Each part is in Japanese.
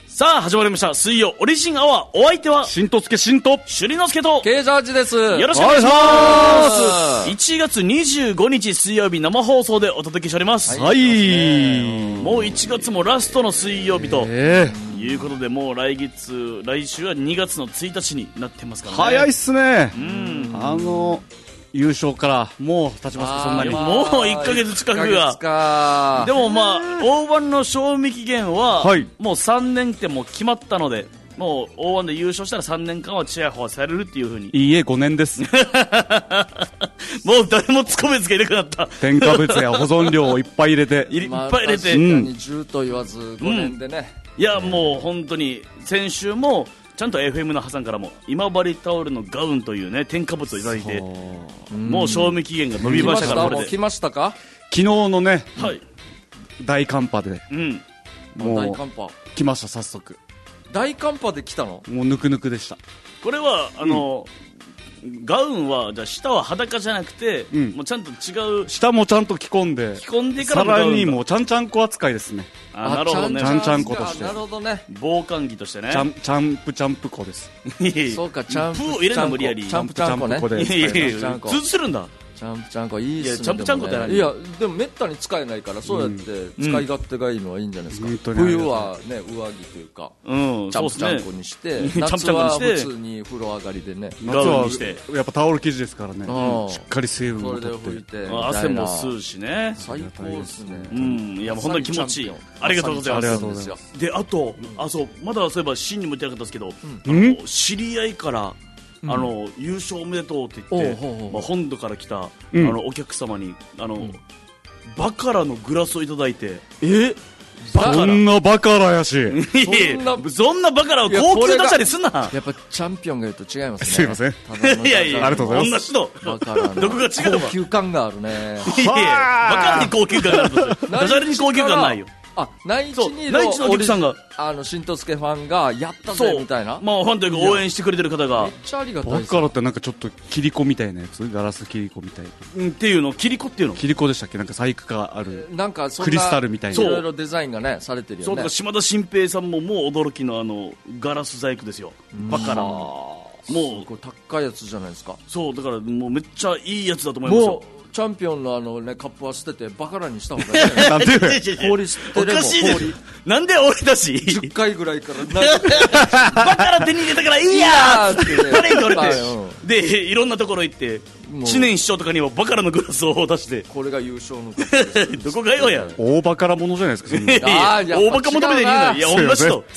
さあ始まりました水曜オリジンアワー。お相手はしんとすけしんと朱里之助とケイジャージです。 よろしくお願いします。1月25日水曜日生放送でお届けしております。 はい、 もう1月もラストの水曜日ということで、もう来週は2月の1日になってますからね。 早いっすね。優勝からもう経ちますか。そんなにもう1ヶ月近くが。でもまあ大盤の賞味期限はもう3年ってもう決まったので、もう大盤で優勝したら3年間はチヤホヤされるっていう風に。 いいえ、5年です。 もう誰もつこめつけなくなった。 添加物や保存料をいっぱい入れていっぱい入れて、 確かに10と言わず5年でね、 いやもう本当に先週もちゃんと FM のハさんからも今治タオルのガウンというね添加物をいただいて、もう賞味期限が伸びましたから。これで来ましたか。 昨日のね、 はい、 大寒波で、もう大寒波来ました。早速大寒波で来たの。 もうぬくぬくでした。 これはガウンはじゃあ下は裸じゃなくて、もうちゃんと違う下もちゃんと着込んでからさらにもうちゃんちゃんこ扱いですね。 なるほどね。 ちゃんちゃんことして。 なるほどね。 防寒着としてね。 チャンプこです。 そうか、チャンプを入れるの無理やり。 チャンプちゃんこね。 通するんだ。 チャンプちゃんこいいっすね。 チャンプちゃんこって何？ いやでもめったに使えないから、そうやって使い勝手がいいのはいいんじゃないですか。冬はね上着というかチャンプちゃんこにして、夏は普通に風呂上がりでね。 夏はやっぱタオル生地ですからね。しっかり水分を取って。 それで拭いて汗も吸うしね。 最高ですね。 いやもう本当に気持ちいい。ありがとうございます。 ありがとうございます。 であとそうまだそういえば真にも言ってなかったですけど、知り合いから優勝おめでとうって言って、本土から来たお客様にバカラのグラスをいただいて。 そんなバカラやし。 そんなバカラを高級打者にすんな。 やっぱチャンピオンが言うと違いますね。 すいません。 いやいや、 ありがとうございます。 同じの。どこが違うわ。 高級感があるね。 いやいや、バカラに高級感があるんですよ。ダジャレに高級感ないよ。 内地にのお客さんがしんとすけファンがやったぜみたいな、 まあファンというか応援してくれてる方がめっちゃありがたいです。 バカラってなんかちょっとキリコみたいなやつ、ガラスキリコみたいなっていうの、キリコっていうの、 キリコでしたっけ。なんか細工がある、 なんかそんなクリスタルみたいな、 いろいろデザインがねされてるよね。 そうだから島田紳平さんももう驚きのガラス細工ですよ、バカラ。もうこれ高いやつじゃないですか。 そうだからもうめっちゃいいやつだと思いますよ。 チャンピオンのカップは捨ててバカラにした方がいい。 なんで氷捨てれば氷。 なんで俺だし 10回ぐらいからバカラ手に入れたからいいやーってあれ言われて、でいろんなところ行って知念師匠とかにもバカラのグラスを出して、 これが優勝のカップです。 どこがよや。 大バカラものじゃないですか。 大バカ求めていいの。いや同じと。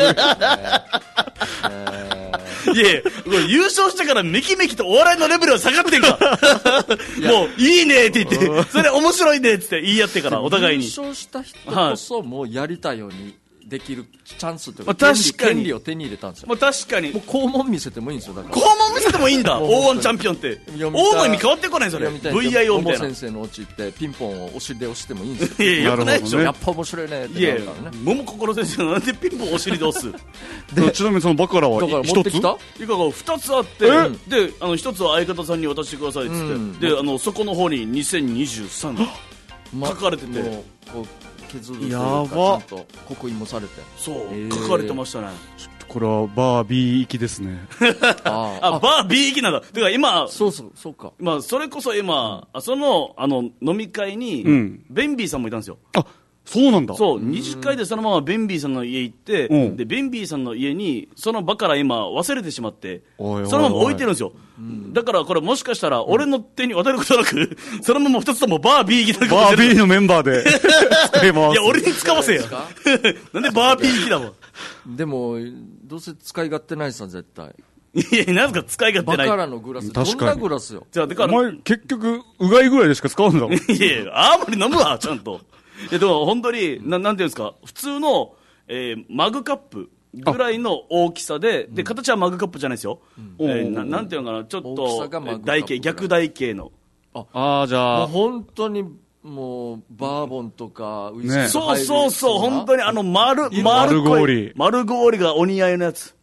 いや優勝したからめきめきとお笑いのレベルは下がってんか。もういいねって言って、それ面白いねって言って言い合ってからお互いに。 優勝した人こそもうやりたいようにできるチャンスというか、権利を手に入れたんですよ。 確かにもう肛門見せてもいいんですよ。だから肛門見せてもいいんだ。O1 チャンピオンって大の意味変わってこないそれ。 VIO みたいな。 先生のお家行ってピンポンをお尻で押してもいいんですよ。 いやよくないでしょ。 やっぱ面白いねってなるからね。 桃心先生なんでピンポンお尻で押す。 ちなみにそのバカラはだから持ってきたいかが2つあって、で1つは相方さんに渡してくださいっつって、でそこの方に2023書かれてて、 削るというかちゃんと刻印もされて、 そう書かれてましたね。 ちょっとこれはバー B 行きですね。 バー B 行きなんだ。だから今そうか、 まあそれこそ今その飲み会にベンビーさんもいたんですよ。 そうなんだ。 そう二次会でそのままベンビーさんの家行って、でベンビーさんの家にそのバカラ今忘れてしまって、そのまま置いてるんですよ。だからこれもしかしたら俺の手に渡ることなくそのまま2つともバー B 行きだ。 バー B のメンバーで使います。 いや俺に使わせや。なんでバー B 行きだもん。 でもどうせ使い勝手ないさ絶対。 いやなんすか使い勝手ない。 バカラのグラスどんなグラスよ。 じゃあお前結局うがいぐらいでしか使うんだもん。いやあんまり飲むわちゃんと。いやでも本当になんていうんですか、普通の、マグカップぐらいの大きさで、形はマグカップじゃないですよ。なんていうのかな、ちょっと台形、逆台形の。 じゃあ本当にもうバーボンとかウイスキー、 そう本当に丸氷がお似合いのやつ。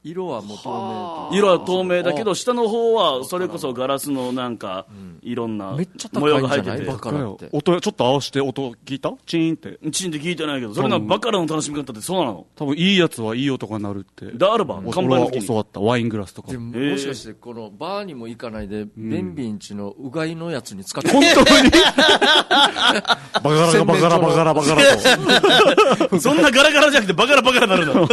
色はもう透明。色は透明だけど、下の方はそれこそガラスのなんか、いろんな模様が入ってて。 バカラって。 音、ちょっと合わせて音聞いた？チーンって。 チーンって聞いてないけど、それなバカラの楽しみ方ってそうなの？ 多分いいやつはいい音が鳴るって。 であれば、 看板の時に教わった。ワイングラスとか。 もしかして、このバーにも行かないで、ベンビンチのうがいのやつに使って本当にバカラがバカラバカラバカラと。そんなガラガラじゃなくてバカラバカラなるの。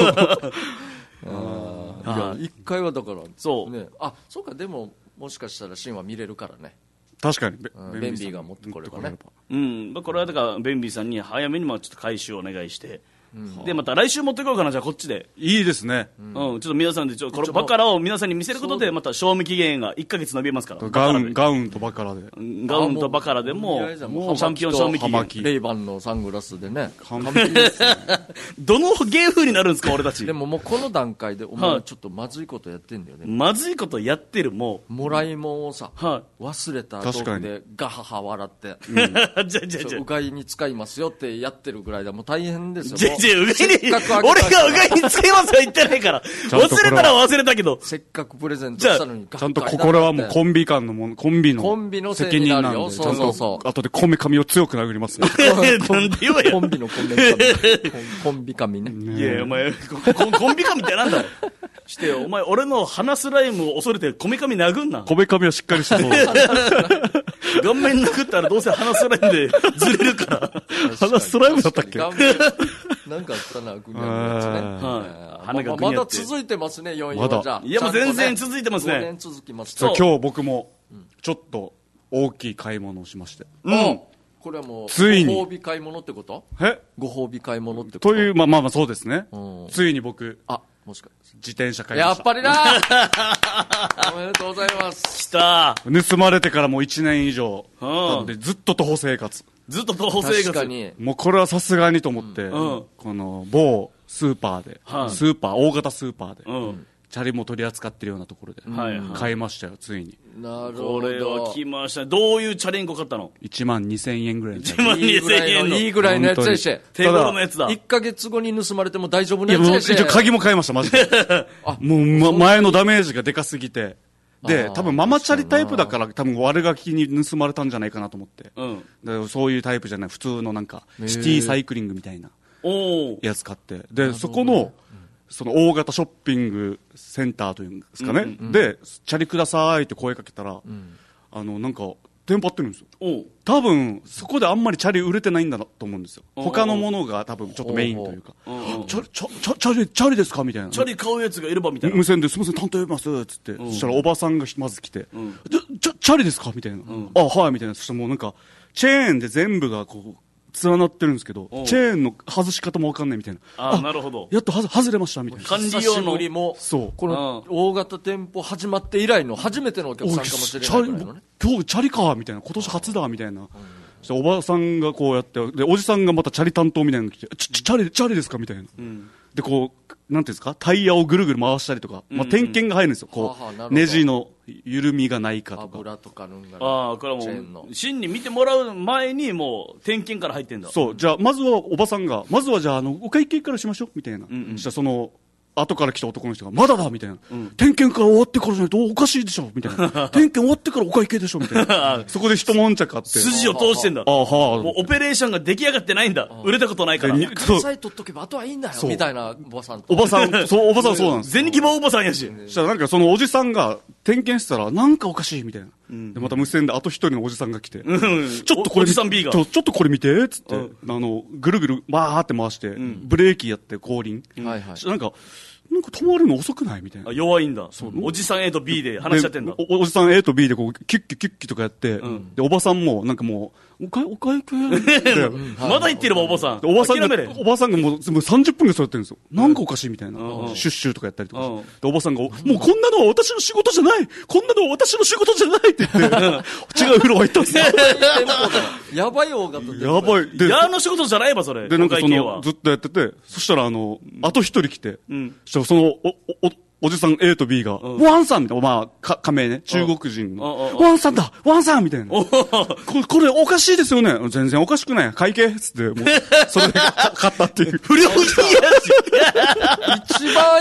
いや、一回はだから、 そう。 ね。あ、そうか、でも、もしかしたらシンは見れるからね。 確かに。 ベンビーが持ってこればね。 うん。これはだから、ベンビーさんに早めにちょっと回収をお願いして、で、また来週持ってこようかな、じゃあこっちで。 いいですね。 ちょっと皆さんで、このバカラを皆さんに見せることで、また賞味期限が1ヶ月伸びますから。 ガウンとバカラで。 ガウンとバカラでもうチャンピオン賞味期限。 レイバンのサングラスでね。 完璧ですね。 どの芸風になるんですか、俺たち。 でももうこの段階で、お前ちょっとまずいことやってんだよね。 まずいことやってる、もう。もらいもんをさ、忘れた後でガハハ笑って。 じゃうがいに使いますよってやってるぐらいでもう大変ですよ。 うがいに。俺がうがいに使いますよ言ってないから。忘れたら忘れたけど。 せっかくプレゼントしたのにちゃんとこれはもうコンビ間のもの、コンビの責任なんで、ちゃんと後でこめかみを強く殴りますね。 なんでよや。 コンビのコンビ髪ね。 いやお前、コンビ髪ってなんだしてよ、お前俺の鼻スライムを恐れてこめかみ殴んな。 こめかみはしっかりしてそう。 顔面殴ったらどうせ鼻スライムでずれるから。 鼻スライムだったっけ？ なんかあったな、グニャのやつね。まだ続いてますね、4位は。じゃあ。 いや、もう全然続いてますね。 5年続きます。 今日僕も、ちょっと大きい買い物をしまして。 これはもう、 ついにご褒美買い物ってこと？ご褒美買い物ってこと？ という、まあそうですね。ついに僕、 もしか自転車買いました。 やっぱりなおめでとうございます。 来た。 盗まれてからもう1年以上。でずっと徒歩生活。 ずっと徒歩生活。 確かに。 もうこれはさすがにと思って、この某スーパーで、大型スーパーで、チャリも取り扱ってるようなところで、買いましたよ、ついに。 なるほど。 これは来ました。どういうチャリンコ買ったの ？12,000円ぐらいのチャリンコ。12,000円の。 いいぐらいのやつでして。 手頃のやつだ。 1ヶ月後に盗まれても大丈夫なやつでして。 いや、もう鍵も買いました、マジで。もう、前のダメージがでかすぎて。で、多分ママチャリタイプだから多分悪ガキに盗まれたんじゃないかなと思って。そういうタイプじゃない、普通のなんか、シティサイクリングみたいなやつ買って。で、そこの、その大型ショッピングセンターというんですかね。で、チャリくださいって声かけたら、なんか、テンパってるんですよ。多分、そこであんまりチャリ売れてないんだなと思うんですよ。他のものが多分ちょっとメインというか。チャリですかみたいな。 チャリ買うやつがいればみたいな。 無線ですいません、担当呼びます。つって。そしたらおばさんがまず来て、チャリですかみたいな。はい、みたいな。そしたらもうなんか、チェーンで全部がこう、連なってるんですけど、チェーンの外し方もわかんないみたいな。 なるほど。 やっと外れましたみたいな。 管理用の。 そう。 この大型店舗始まって以来の初めてのお客さんかもしれないぐらいのね。 今日チャリかみたいな。今年初だみたいな。おばさんがこうやって、で、おじさんがまたチャリ担当みたいなの来て、チャリですかみたいな。で、こう、なんていうんですか、タイヤをぐるぐる回したりとか、点検が入るんですよ。こう、ネジの緩みがないかとか。 油とかのんがこれはもう、真に見てもらう前にもう、点検から入ってんだ。 そう、じゃあ、まずはおばさんが、まずはじゃあ、お会計からしましょう、みたいな。じゃあ、その、後から来た男の人が、まだだみたいな。点検から終わってからじゃないとおかしいでしょみたいな。点検終わってからお会計でしょみたいな。そこで一悶着あって。 筋を通してんだ。もうオペレーションが出来上がってないんだ。売れたことないから。 さえ取っとけばあとはいいんだよ。みたいなおばさん。 おばさんはそうなんです。 銭希望おばさんやし。 そしたらなんかそのおじさんが点検したら、なんかおかしいみたいな。で、また無線であと一人のおじさんが来て。ちょっとこれ、ちょっとこれ見て、つって。ぐるぐる、バーって回して、ブレーキやって後輪。なんか止まるの遅くないみたいな。 弱いんだ。おじさん A と B で話し合ってんだ。 おじさん A と B でこう、キュッキュキュッキュとかやって、で、おばさんもなんかもう、お会計まだ言ってればおばさん。 おばさんがもう30分でそうやってるんですよ。なんかおかしいみたいな。シュッシュとかやったりとか。で、おばさんが、もうこんなのは私の仕事じゃないこんなのは私の仕事じゃないって言って、違う風呂入ったんですよ。 やばい大型で。 やばい。 で、やの仕事じゃないわ、それ。 で、なんかその、ずっとやってて、そしたらあと一人来て、その、おじさん A と B が、ワンさんみたいな、まあ、仮名ね、中国人の、ワンさんだワンさんみたいな。これおかしいですよね。全然おかしくない。会計つって、もう、それで買ったっていう。 不良品や一番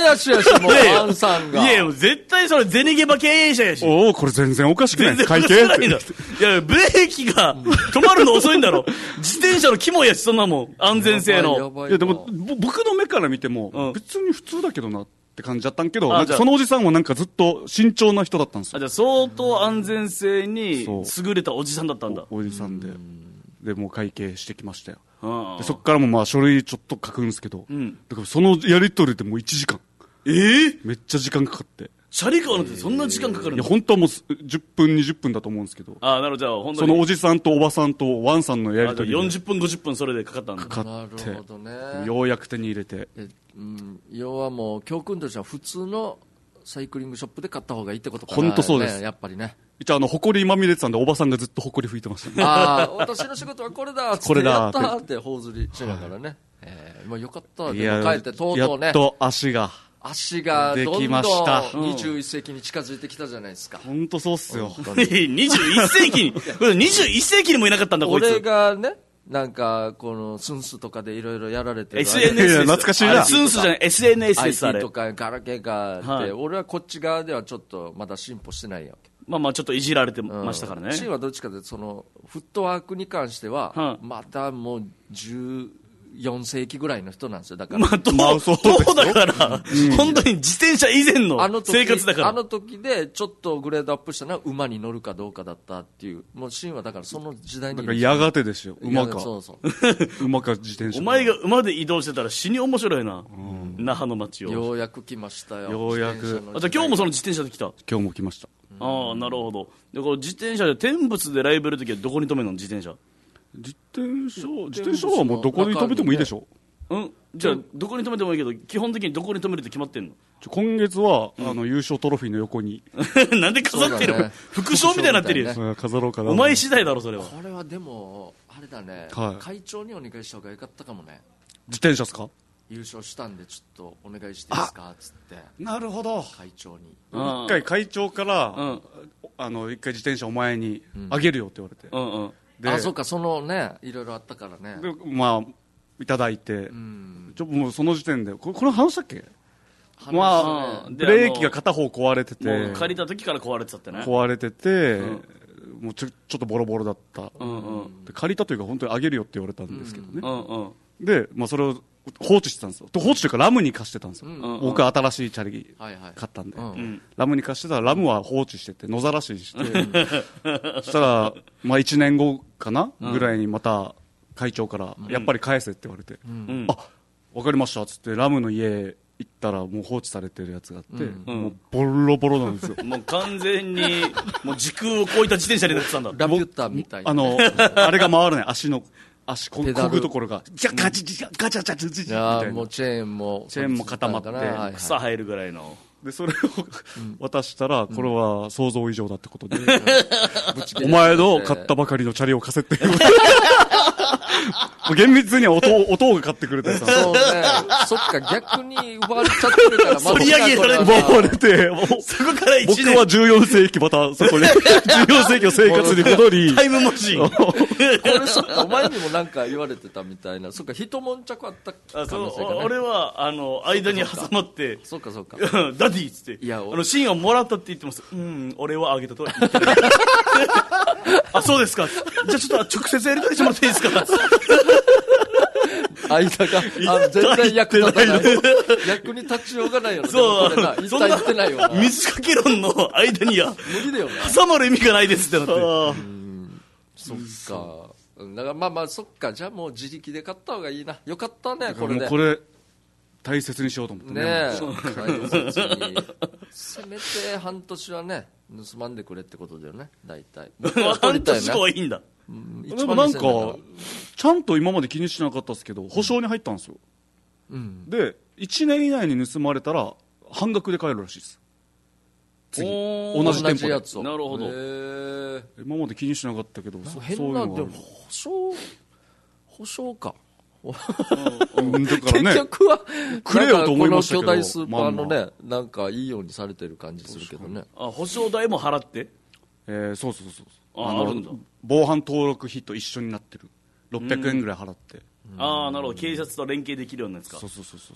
やしやし、もう、アンさんが。 いや、絶対それ、銭ゲバ経営者やし。 おお、これ全然おかしくない。 全然おかしくないんだ。いや、ブレーキが止まるの遅いんだろ。自転車の肝やし、そんなもん。安全性の。 いや、でも、僕の目から見ても、別に普通だけどなって感じだったんけど、なんかそのおじさんもなんかずっと慎重な人だったんですよ。 じゃあ相当安全性に優れたおじさんだったんだ。 おじさんで。で、もう会計してきましたよ。でそっからもまあ書類ちょっと書くんですけど、だからそのやり取りでもう1時間。めっちゃ時間かかって。 シャリ買うのってそんな時間かかるの？ いや、本当はもう10分、20分だと思うんですけど。 なるほど、じゃあ本当に。 そのおじさんとおばさんとワンさんのやり取りで。 40分、50分それでかかったんだ。 かかって。 なるほどね。 ようやく手に入れて。 要はもう教訓としては普通のサイクリングショップで買った方がいいってことかな。 本当そうです。 やっぱりね。 一応埃まみれてたんで、おばさんがずっと埃拭いてましたね。 私の仕事はこれだってやったーって頬ずりしながらね。もうよかった。でも帰ってとうとうね。 やっと足がどんどん21世紀に近づいてきたじゃないですか。 本当そうっすよ。 21世紀に21世紀にもいなかったんだ、こいつ。 俺がね、なんか、この、スンスとかでいろいろやられてる。 SNS。 懐かしいな。 スンスじゃない、SNS です、あれ。 IT とかガラケーがあって、俺はこっち側ではちょっとまだ進歩してないわけ。 まあちょっといじられてましたからね。 シンはどっちかというと、その、フットワークに関しては、まだもう14世紀ぐらいの人なんですよ。だから。 そうだから、本当に自転車以前の生活だから。 あの時でちょっとグレードアップしたのは馬に乗るかどうかだったっていう。もうシンはだからその時代に。 だからやがてですよ。馬か。 そうそう。 馬か自転車。 お前が馬で移動してたら死に面白いな。那覇の街を。 ようやく来ましたよ。 ようやく。 じゃあ今日もその自転車で来た？ 今日も来ました。 なるほど。で、これ自転車で天仏でライブやるときはどこに止めるの？自転車。 自転車はもうどこに止めてもいいでしょ。 じゃあどこに止めてもいいけど、基本的にどこに止めるって決まってんの？ 今月は、優勝トロフィーの横に。 なんで飾ってるの？副賞みたいになってるよ。 飾ろうかな。 お前次第だろ、それは。 これはでも、あれだね、会長にお願いした方がよかったかもね。 自転車っすか？ 優勝したんでちょっとお願いしていいですかつって。 なるほど。 会長に。 一回会長から、一回自転車お前にあげるよって言われて。 そうか、そのね、いろいろあったからね。 で、まあ、いただいて、もうその時点で、これ話したっけ？まあ、ブレーキが片方壊れてて。 もう借りた時から壊れてたってね。 壊れてて、もうちょっとボロボロだった。で借りたというか本当にあげるよって言われたんですけどね。で、まあそれを放置してたんですよ。放置というかラムに貸してたんですよ。僕は新しいチャリ買ったんで。ラムに貸してたらラムは放置してて、野ざらしして。そしたら、まあ1年後かなぐらいにまた会長から、やっぱり返せって言われて、わかりましたっつってラムの家行ったらもう放置されてるやつがあって、もうボロボロなんですよ。 もう完全に、もう時空を超えた自転車になってたんだ。 ラビュッターみたいな。 あれが回らない、足こぐところが、ガチガチャガチャみたいな。 もうチェーンも固まって、 草生えるぐらいの。 で、それを渡したら、これは想像以上だってことで、お前の買ったばかりのチャリを貸せっていう。厳密には音が買ってくれてさ。 そうね。そっか、逆に奪われちゃってるから、 ま取り上げられて。 奪われて、 そこから1年。 僕は14世紀また、そこに、14世紀の生活に戻り。 タイムマシン。 これそっか、お前にもなんか言われてたみたいな。そっか、一悶着あった可能性がね。 俺は、間に挟まって、 そっかそっか。 ダディっつって、シンをもらったって言ってます。俺はあげたとは言ってない。あ、そうですか。じゃあちょっと直接やり取りしてもらっていいですか？ 間が、全然役立たない。役に立ちようがないよね。 そう、 一体言ってないよな。 水かけ論の間には、 無理だよね。 挟まる意味がないですってなって。 そっか。だからまあそっか。じゃあもう自力で買った方がいいな。よかったね、これで。 これ、大切にしようと思ってね。 大切に。せめて半年はね、盗まんでくれってことだよね、大体。 半年はいいんだ。 でもなんか、ちゃんと今まで気にしてなかったですけど、保証に入ったんですよ。で、1年以内に盗まれたら、半額で買えるらしいです。次。同じ店舗で。 なるほど。 今まで気にしなかったけど、 変な、でも保証か。 だからね、 結局はくれよと思いましたけど、 この巨大スーパーのね、なんかいいようにされてる感じするけどね。 保証代も払って？ そう。 あるんだ。 防犯登録費と一緒になってる。600円ぐらい払って。 なるほど。警察と連携できるようなやつか。 そう。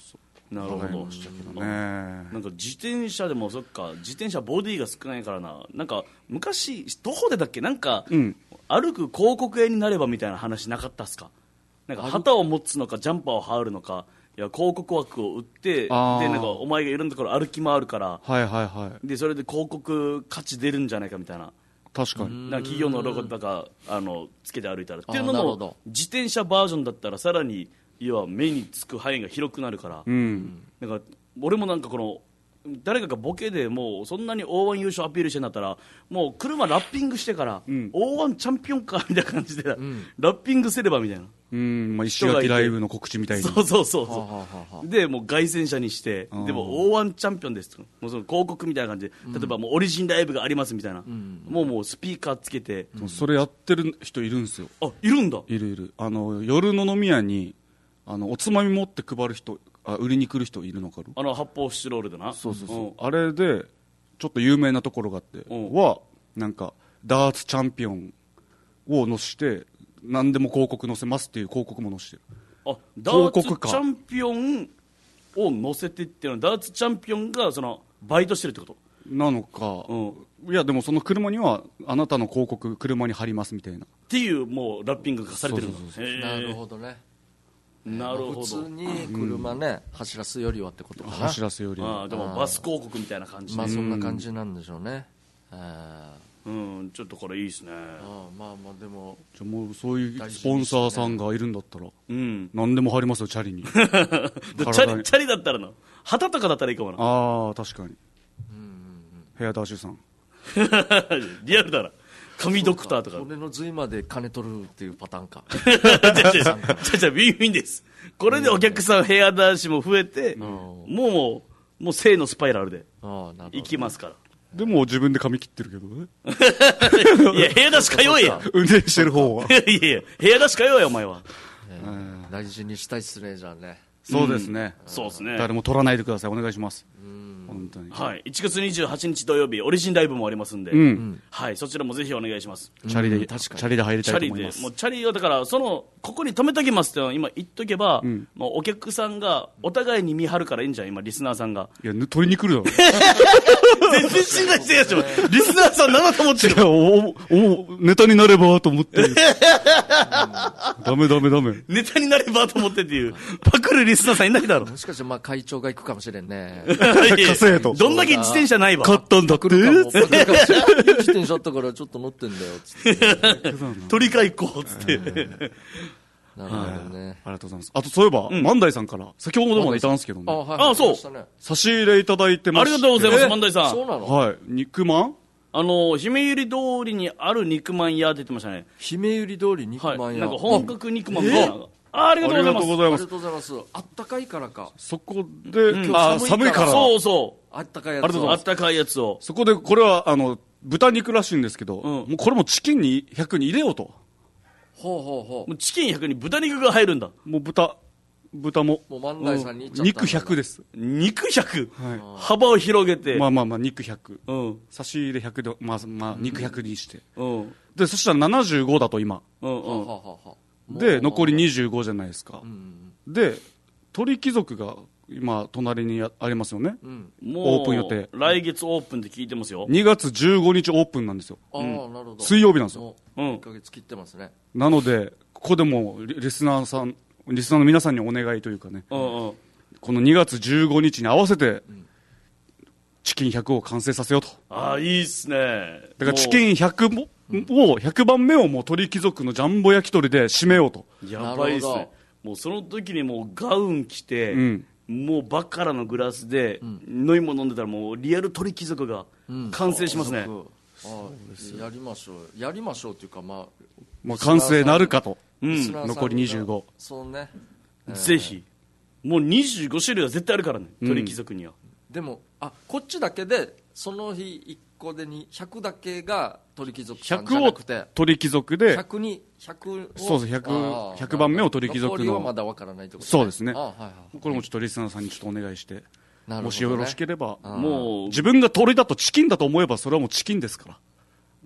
なるほど。なんか自転車でもそっか、自転車ボディが少ないからな。なんか昔どこでだっけ、なんか、歩く広告絵になればみたいな話なかったっすか。なんか旗を持つのかジャンパーを羽織るのか、いや広告枠を売ってでなんかお前がいろんなところ歩き回るから、でそれで広告価値出るんじゃないかみたいな。 確かに。 なんか企業のロゴとかつけて歩いたらっていうのも自転車バージョンだったらさらに要は目につく範囲が広くなるから、なんか俺もなんかこの誰かがボケでもうそんなに O1 優勝アピールしてんだったらもう車ラッピングしてから、O1 チャンピオンかみたいな感じで、ラッピングすればみたいな、 石垣ライブの告知みたいに。 そうでもう凱旋者にして、でも O1 チャンピオンですと、もうその広告みたいな感じで、例えばもうオリジンライブがありますみたいな、もうスピーカーつけて、 それやってる人いるんですよ。 あ、いるんだ。 いる。夜の飲み屋におつまみ持って配る人、売りに来る人いるのかる。 発泡スチロールでな。 そうあれでちょっと有名なところがあって、なんかダーツチャンピオンを載せて何でも広告載せますっていう広告も載せてる。 ダーツチャンピオンを載せてっていうのはダーツチャンピオンがそのバイトしてるってことなのか、いやでもその車にはあなたの広告車に貼りますみたいなっていうもうラッピングがされてるの。 なるほどね。 なるほど。 普通に車ね、走らすよりはってことかな。 走らすよりは。 でもバス広告みたいな感じで、 そんな感じなんでしょうね。 ちょっとこれいいですね。 でもじゃもうそういうスポンサーさんがいるんだったら、何でも貼りますよチャリに。チャリだったらな、旗とかだったらいいかもな。 確かに。ヘアダッシュさん。 リアルだな。神ドクターとか。 骨の髄まで金取るっていうパターンか。 じゃウィンウィンです。これでお客さんヘア男子も増えて、もう正のスパイラルでいきますから。 でも自分で髪切ってるけどね。 いや、ヘア男子通えや。 運転してる方は。 いや、ヘア男子通えや、お前は。 大事にしたいっすね、じゃあね。 そうですね。 そうですね。 誰も取らないでください。お願いします。本当に。 はい。1月28日土曜日、オリジンライブもありますんで、はい。そちらもぜひお願いします。 チャリで入りたいと思います。 もうチャリを、だから、ここに止めときますって今言っとけば、もうお客さんがお互いに見張るからいいんじゃん、今、リスナーさんが。 いや、取りに来るだろ。 全然信頼してるでしょ。リスナーさん何だと思ってる。 ネタになればと思って。ダメ。 ネタになればと思ってっていう、パクるリスナーさんいないだろ。 もしかして会長が行くかもしれんね。 稼いと。 どんだけ自転車ないわ。 買ったんだって。自転車あったからちょっと乗ってんだよ、つって。 取り替え行こう、つって。 なるほどね。 ありがとうございます。あとそういえば、万代さんから、先ほどまでいたんですけどね。 そう。 差し入れいただいてまして。 ありがとうございます、万代さん。 そうなの？ はい。肉まん？ 姫百合通りにある肉まん屋って言ってましたね。 姫百合通り肉まん屋。 なんか本格肉まんみたいな。ありがとうございます。 ありがとうございます。あったかいからか。 そこで、寒いから。 そう。 あったかいやつを。 あったかいやつを。 そこで、これは、豚肉らしいんですけど、もうこれもチキンに100に入れようと。 もうチキン100に豚肉が入るんだ。 もう豚も。 もう万代さんに行っちゃった。 肉100です。 肉 100？ 幅を広げて。 まあ、肉100。差し入れ100で、肉100にして。で、そしたら75だと今。で、残り25じゃないですか。で、鳥貴族が今、隣にありますよね。オープン予定。 来月オープンって聞いてますよ。 2月15日オープンなんですよ。 なるほど。 水曜日なんですよ。 1ヶ月切ってますね。 なので、ここでもリスナーの皆さんにお願いというかね、この2月15日に合わせて、チキン100を完成させようと。 いいっすね。 だからチキン100 100番目をもう鳥貴族のジャンボ焼き鳥で締めようと。 やばいっすね。もうその時にもうガウン着て、もうバカラのグラスで飲み物飲んでたらもうリアル鳥貴族が完成しますね。 やりましょうっていうか、 完成なるかと。残り25。 そうね。 ぜひ。もう25種類は絶対あるからね、鳥貴族には。 でもこっちだけでその日1個で100だけが鳥貴族さんじゃなくて、 100を鳥貴族で 100をそうです。100番目を鳥貴族の。 残りはまだわからないってことね。 そうですね。これもちょっとリスナーさんにちょっとお願いして、もしよろしければ、 もう自分が鳥だとチキンだと思えばそれはもうチキンですから。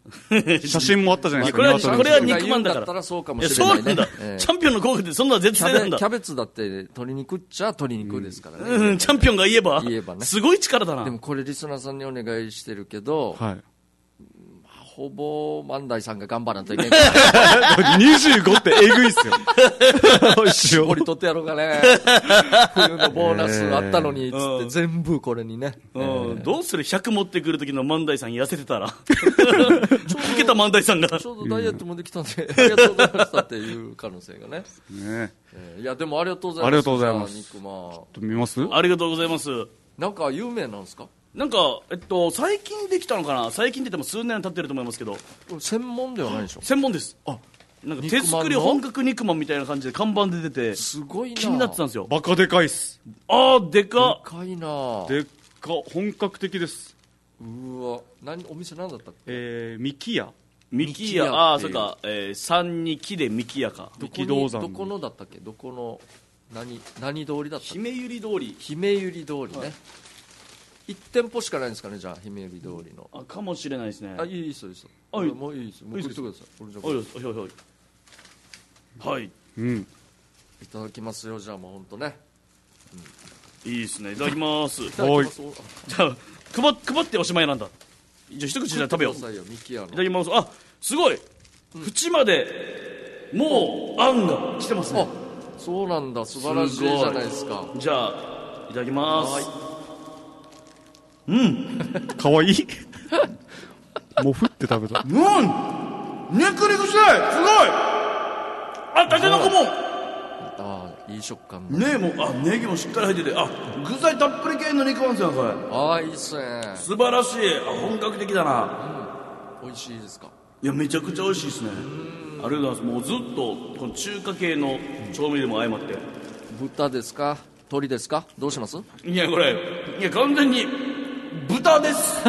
写真もあったじゃないですか。 これは肉まんだから。 らそうかもしれないね。 そうなんだ。チャンピオンの効果ってそんな絶対なんだ。 キャベツだって鶏肉っちゃ鶏肉ですからね。 チャンピオンが言えばね。 すごい力だな。 でもこれリスナーさんにお願いしてるけど、はい。ほぼ万代さんが頑張らんといけない 25ってえぐいっすよ。 絞り取ってやろうかね。冬のボーナスあったのにつって全部これにね。 どうする100持ってくる時の万代さん痩せてたら老けた万代さんがちょうどダイエットもできたんでありがとうございましたっていう可能性がね。いやでもありがとうございます。 ありがとうございます。 肉まん見ます？ ありがとうございます。 なんか有名なんですか？ なんか、最近できたのかな。最近って言っても数年経ってると思いますけど。 専門ではないでしょ？ 専門です。なんか手作り本格肉まんみたいな感じで看板で出て、 すごいな。 気になってたんですよ。 バカでかいっす。 でか。 でかいな。 でっか、本格的です。 うわ、お店なんだったっけ？ミキヤ。 ミキヤ、それか、3に木でミキヤか。 どこのだったっけ？どこの、何通りだったっけ？ 姫百合通り。 姫百合通りね。1店舗しかないんですかね、じゃあ姫百合通りの。 かもしれないですね。 いいですよ。もういいですよ。もう食ってください。はい。いただきますよ、じゃあもう本当ね。 いいですね。いただきます。 じゃあ配っておしまいなんだ。じゃあ一口じゃ食べよう。いただきます。すごい。縁までもうあんが来てますね。 そうなんだ。素晴らしいじゃないですか。 じゃあいただきます。 かわいい。もうふって食べた。 肉肉しい。すごい。たけのこも。 いい食感ね。もうネギもしっかり入ってて、具材たっぷり系の肉まんですよこれ。 いいっすね。 素晴らしい。本格的だな。 美味しいですか？ いやめちゃくちゃ美味しいですね。ありがとうございます。もうずっとこの中華系の調味料も相まって。 豚ですか？鶏ですか？どうします？ いや完全に豚です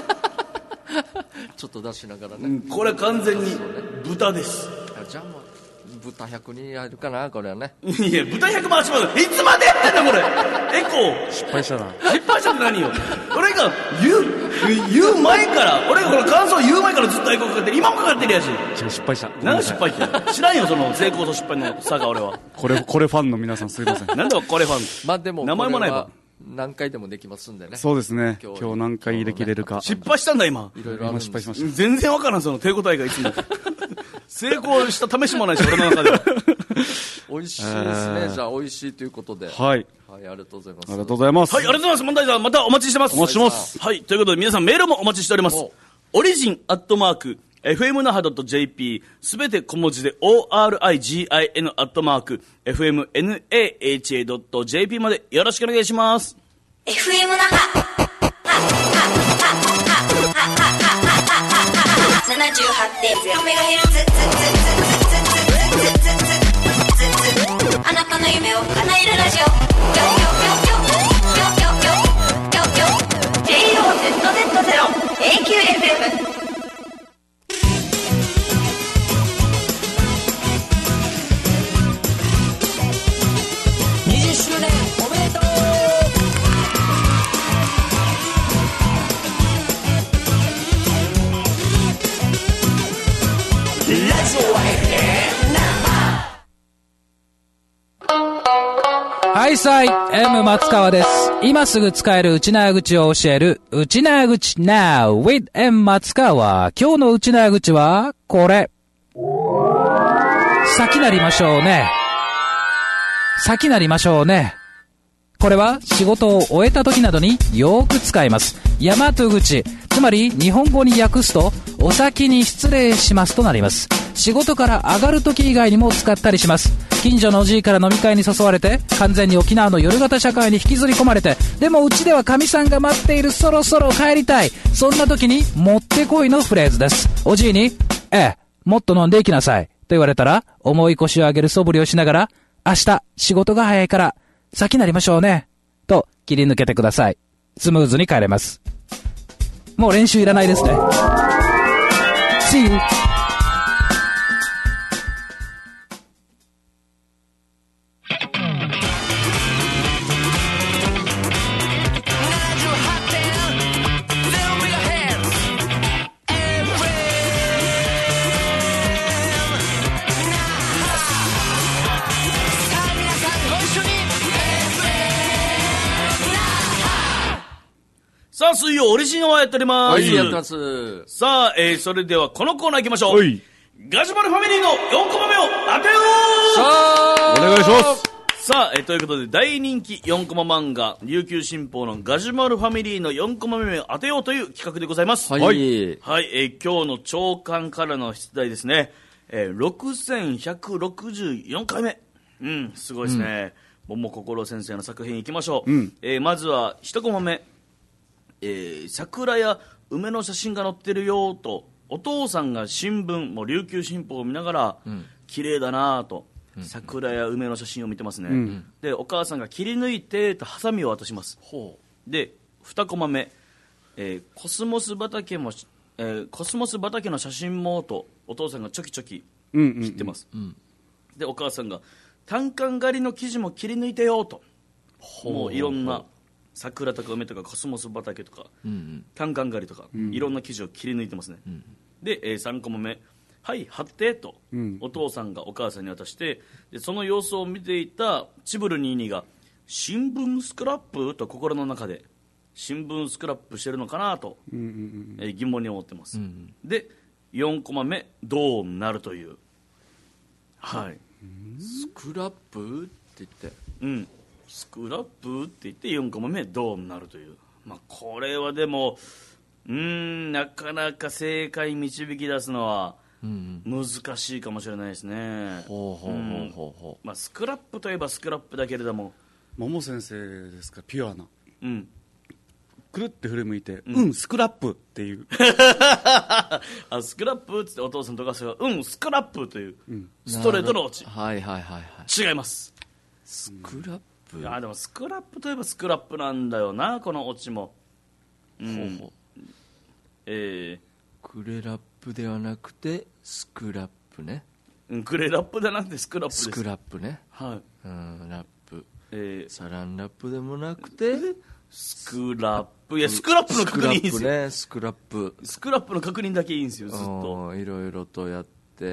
ちょっと出しながらね。 これ完全に豚です。 じゃあもう豚100に入るかな、これはね。 いや豚100回します。いつまでやってんだこれ。エコー失敗したな。 失敗したって何よ。俺が言う前から、俺がこの感想言う前からずっとエコーかかってる。今もかかってるやし。 失敗した。 何が失敗って知らんよ、その成功と失敗の差が。俺はこれファンの皆さんすいません。 なんだこれファン。 でも名前もないわ。 何回でもできますんでね。 そうですね。今日何回できれるか。 失敗したんだ今。 いろいろ失敗しました。 全然わからん、その手応えがいつも。成功した試しもないし、俺の中では。 美味しいですね。じゃあ美味しいということで。 はい。 ありがとうございます。 ありがとうございます。 はい、ありがとうございます。問題さん、またお待ちしてます。 お待ちしてます。 はい、ということで皆さんメールもお待ちしております。オリジン@fmnaha.jp すべて小文字で origin@fmnaha.jp までよろしくお願いします。 FM 那覇 78.0MHz あなたの夢を叶えるラジオJOZZ0AQFM はいさい、M 松川です。今すぐ使える内縄口を教える、内縄口 Now with M 松川。今日の内縄口は、これ。先なりましょうね。先なりましょうね。これは仕事を終えた時などによく使います。大和口、つまり日本語に訳すと、お先に失礼しますとなります。仕事から上がる時以外にも使ったりします。近所のおじいから飲み会に誘われて、完全に沖縄の夜型社会に引きずり込まれて、でもうちでは神さんが待っている、そろそろ帰りたい。そんな時にもってこいのフレーズです。おじいに、もっと飲んでいきなさいと言われたら、重い腰を上げる素振りをしながら、明日仕事が早いから先なりましょうねと切り抜けてください。スムーズに帰れます。もう練習いらないですね。 See you。 さあ、水曜オリジンをやっております。 はい、やってます。 さあ、それではこのコーナー行きましょう。ガジュマルファミリーの4コマ目を当てよう。 さあ、 お願いします。 さあ、ということで大人気4コマ漫画琉球新報のガジュマルファミリーの4コマ目を当てようという企画でございます。 はい、 はい、今日の朝刊からの出題ですね。6164回目。すごいですね。桃心先生の作品いきましょう。まずは1コマ目。桜や梅の写真が載ってるよと、お父さんが新聞、もう琉球新報を見ながら、綺麗だなと、桜や梅の写真を見てますね。で、お母さんが切り抜いてとハサミを渡します。で、2コマ目、コスモス畑の写真もと、お父さんがチョキチョキ切ってます。で、お母さんが単管狩りの生地も切り抜いてよと、もういろんな桜とか梅とかコスモス畑とか、単管狩りとか、いろんな生地を切り抜いてますね。で、3コマ目、はい貼ってと、お父さんがお母さんに渡して、でその様子を見ていたチブルニーニーが新聞スクラップと心の中で新聞スクラップしてるのかなと、疑問に思ってます。で4コマ目、どうなるという、はい、 スクラップって言って、スクラップって言って4コマ目どうなるという、これはでもなかなか正解導き出すのは難しいかもしれないですね。スクラップといえばスクラップだけれども、 桃先生ですか、ピュアな、くるって振り向いて、スクラップっていうスクラップってお父さんとお母さんがスクラップという、ストレートのオチ。違います。 スクラップ、 でもスクラップといえばスクラップなんだよな、このオチも。 クレラップではなくてスクラップね。 クレラップではなくてスクラップです。 スクラップね。 はい。 ラップ。サランラップでもなくてスクラップ。いや、スクラップの確認いいんですよ。 スクラップ。 スクラップの確認だけいいんですよ、ずっと。 いろいろとやって、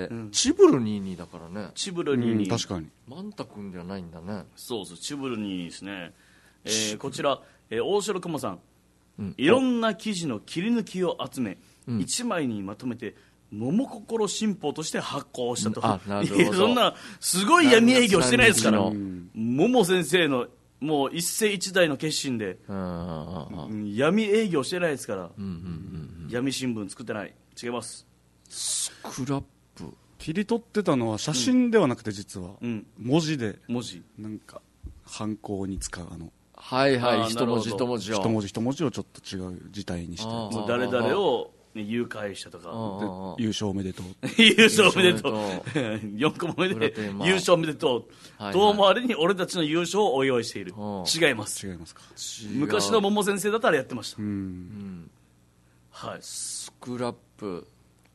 チブルニーニーだからね。 チブルニーニー。 確かに。 マンタ君ではないんだね。 そうそう、チブルニーニーですね。こちら、大城雲さん。いろんな記事の切り抜きを集め、1枚にまとめて桃心新報として発行したと。 なるほど。 そんなすごい闇営業してないですから、桃先生のもう一世一代の決心で闇営業してないですから、闇新聞作ってない。違います。 スクラップ切り取ってたのは写真ではなくて、実は文字で、なんか犯行に使う一文字一文字を一文字をちょっと違う字体にして、 誰々を誘拐したとか、 優勝おめでとう優勝おめでとう4個目で優勝おめでとう、遠回りに俺たちの優勝をお祝いしている。違います。 違いますか。 昔の桃先生だったらやってました。はい。 スクラップ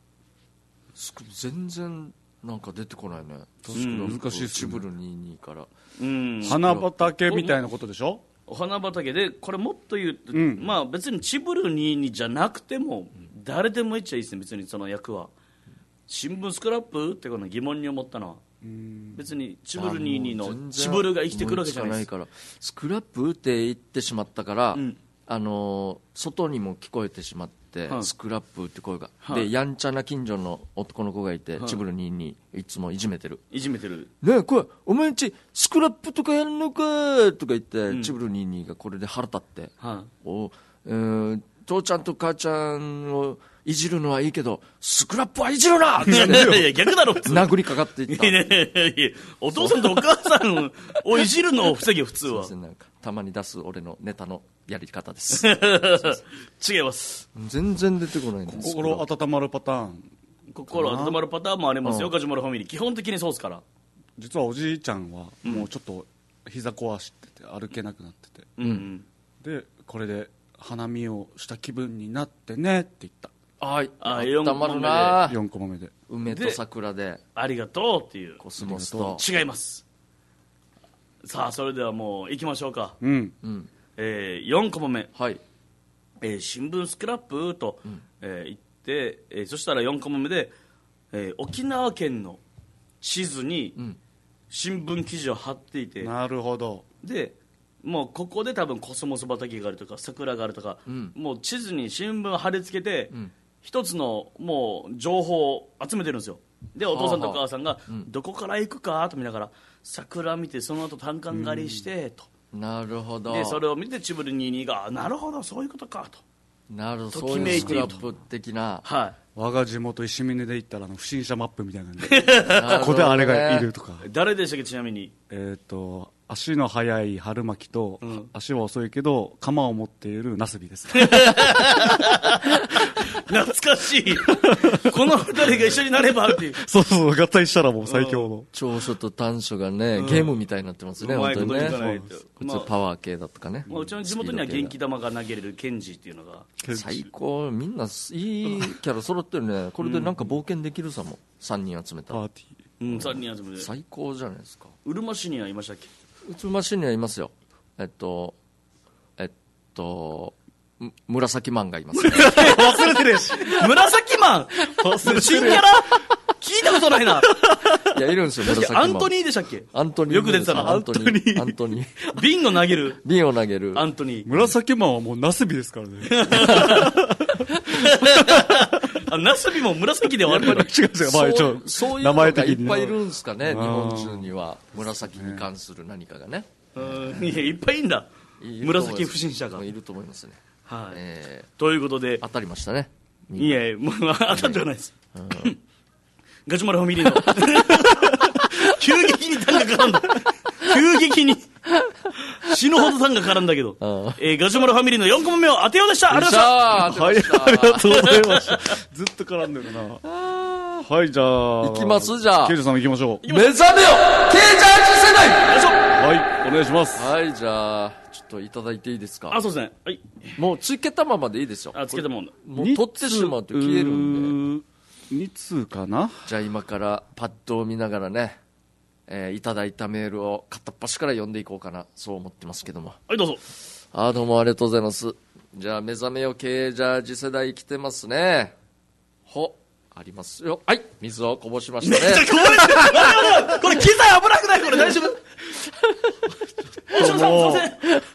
全然なんか出てこないね。 難しいですね。 チブル22から、 花畑みたいなことでしょ。 お花畑で、これもっと言うと、別にチブル22じゃなくても誰でも言っちゃいいですね。別にその役は新聞スクラップってこの疑問に思ったのは、別にチブル22のチブルが生きてくるわけじゃないです。 スクラップって言ってしまったから、外にも聞こえてしまって、スクラップって声が、でやんちゃな近所の男の子がいて、チブル22いつもいじめてるね。これお前んちスクラップとかやるのかとか言って、チブル22がこれで腹立って、父ちゃんと母ちゃんをいじるのはいいけどスクラップはいじるなって、 いや逆だろ、 殴りかかっていった。 お父さんとお母さんをいじるのを防げ、普通は。 なんかたまに出す俺のネタのやり方です。 違います。 全然出てこないね。 心温まるパターン。 心温まるパターンもありますよ、ガジュマルファミリー。基本的にそうですから。 実はおじいちゃんはもうちょっと膝壊してて歩けなくなってて、でこれで花見をした気分になってねって言った。 温まるな。 4コマ目で梅と桜でありがとうっていうコスモスと。 違います。さあそれではもう行きましょうか。4コマ目、新聞スクラップと、言って、そしたら4コマ目で、沖縄県の地図に新聞記事を貼っていて、 なるほど。 でもうここで多分コスモス畑があるとか桜があるとか、もう地図に新聞貼り付けて、一つのもう情報を集めてるんですよ。でお父さんとお母さんがどこから行くかと見ながら桜見て、その後単管狩りしてと、 なるほど。 でそれを見てチブル22がなるほどそういうことかと、 なるほど、 とそういうスクラップ的な。 は我が地元石峰で行ったら不審者マップみたいなんでなるほどねここであれがいるとか、 い。誰でしたっけちなみに。 足の速い春巻きと、足は遅いけど鎌を持っているナスビです懐かしいこの二人が一緒になればっていう。 そうそう、合体したらもう最強の長所と短所がね、ゲームみたいになってますね、 うまい本当にね。 こといかないと普通パワー系だとかね。 うちの地元には元気玉が投げれるケンジっていうのが。 最高、みんないいキャラ揃ってるね。これでなんか冒険できるさも、3人集めたら。 パーティー。 3人集めて。 最高じゃないですか。 うるま市にはいましたっけ。 うつま市にはいますよ。紫マンがいます、ね。 忘れてるし紫マン新キャラ聞いたことないな。 いや、いるんですよ、紫マン。 アントニーでしたっけ。 アントニー。 よく出てたな。 アントニー。 瓶を投げる。 瓶を投げる。 アントニー。 紫マンはもうナスビですからねナスビも紫ではあるから。 違う違う、まあ一応そういう名のがいっ前的にぱいいるんですかね、日本中には。紫に関する何かがね。 いや、いっぱいいんだ。 いると思います紫不審者が。 いると思いますね。 はい。ということで。 当たりましたね。 いやいや、もう当たってはないです。ガチュマルファミリーの。急激にタンが絡んだ。急激に。死ぬほどタンが絡んだけど。ガチュマルファミリーの4コマ目を当てようでした。ありがとうございました。 はい、ありがとうございました。ずっと絡んでるな。はい、じゃあ。 行きますじゃあ。 ケイジさん行きましょう。 目覚めよケイジャージ世代。 よいしょ。 はい、お願いします。 はい、じゃあ、ちょっといただいていいですか。 あ、そうですね。はい。 もうつけたままでいいですよ。 あ、つけたもんだ。 もう取ってしまうと消えるんで。 2通かな。 じゃあ今からパッドを見ながらね、いただいたメールを片っ端から読んでいこうかな、そう思ってますけども。 はい、どうぞ。 どうもありがとうございます。じゃあ目覚めよ系ジャージ世代来てますね。ありますよ。はい、水をこぼしましたね。 これ機材危なくない？これ大丈夫？大島さん、すいません。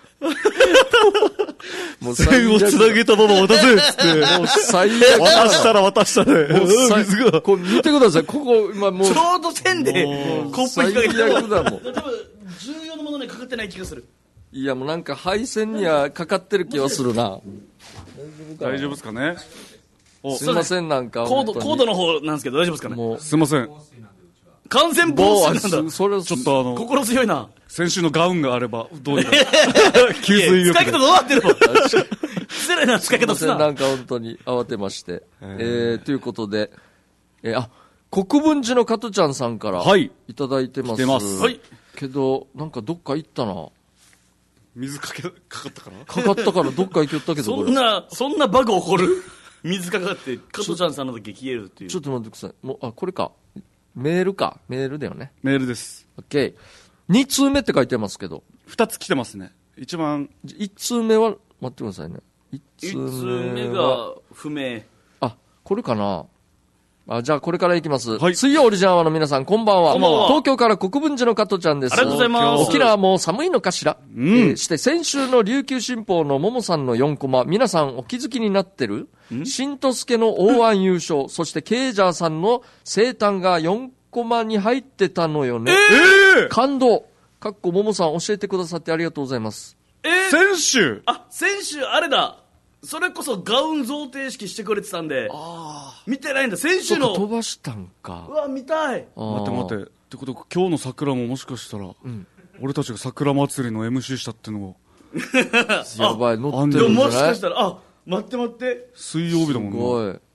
もう線をつなげたまま渡せっつって。 もう最悪だ。 渡したね。水が。 これ見てください。ここ、今もう。 ちょうど線でコップ引っ掛けて最悪だもん。 多分、重要なものにかかってない気がする。 いや、もうなんか配線にはかかってる気はするな。 大丈夫ですかね。 すいません、なんか。 コードの方なんですけど大丈夫ですかね。 もう。 すいません。 完全防水なんだ。 それちょっと心強いな。 先週のガウンがあれば、どうにか。給水力使い方どうなってるの？失礼な使い方すな。 なんか本当に慌てまして。ということで、国分寺の加トちゃんさんから、いただいてます。 来てます。 はい。 けど、なんかどっか行ったな。 水かかったからかかったからどっか行きよったけど、 そんなバグ起こる？水かかって、加トちゃんさんの時消えるっていう。 ちょっと待ってください。もう、これか。メールか。メールだよね。 メールです。 OK。2通目って書いてますけど。 2つ来てますね。一番。 1通目は、待ってくださいね。 1通目が不明。 これかな。じゃあこれからいきます。 はい、 水曜オリジンアワーの皆さん、こんばんは。 こんばんは。 東京から国分寺の加トちゃんです。 ありがとうございます。 沖縄も寒いのかしら。して先週の琉球新報のももさんの4コマ、皆さんお気づきになってる？新とすけの O1 優勝、そしてケイジャーさんの生誕が4コマに入ってたのよね。感動。かっこももさん教えてくださってありがとうございます。 先週先週あれだ。それこそガウン贈呈式してくれてたんで、見てないんだ。先週の飛ばしたんか。 うわ、見たい。 待ってってことは今日の桜ももしかしたら、俺たちが桜祭りの MC したってのもやばい、乗ってるんじゃない？ もしかしたら、待って水曜日だもんね。 すごい。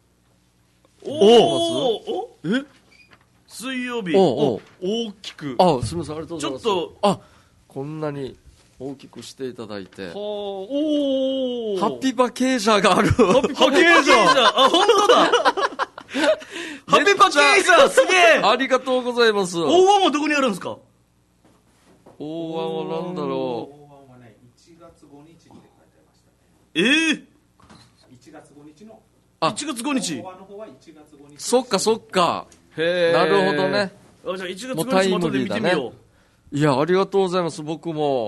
お水曜日大きくすみません、ありがとうございます。 ちょっとこんなに大きくしていただいて。ハッッピーバケージャーがある。 ハッピーバケージャー本当だ。ハッピーバケージャーすげえ。 ありがとうございます。 大湾はどこにあるんですか？ 大湾はなんだろう。 大湾はね、1月5日って書いてありましたね。1月5日の。 1月5日。 大湾の方は1月5日。 そっか。なるほどね。 じゃあ1月5日またで見てみよう。 いや、ありがとうございます。僕も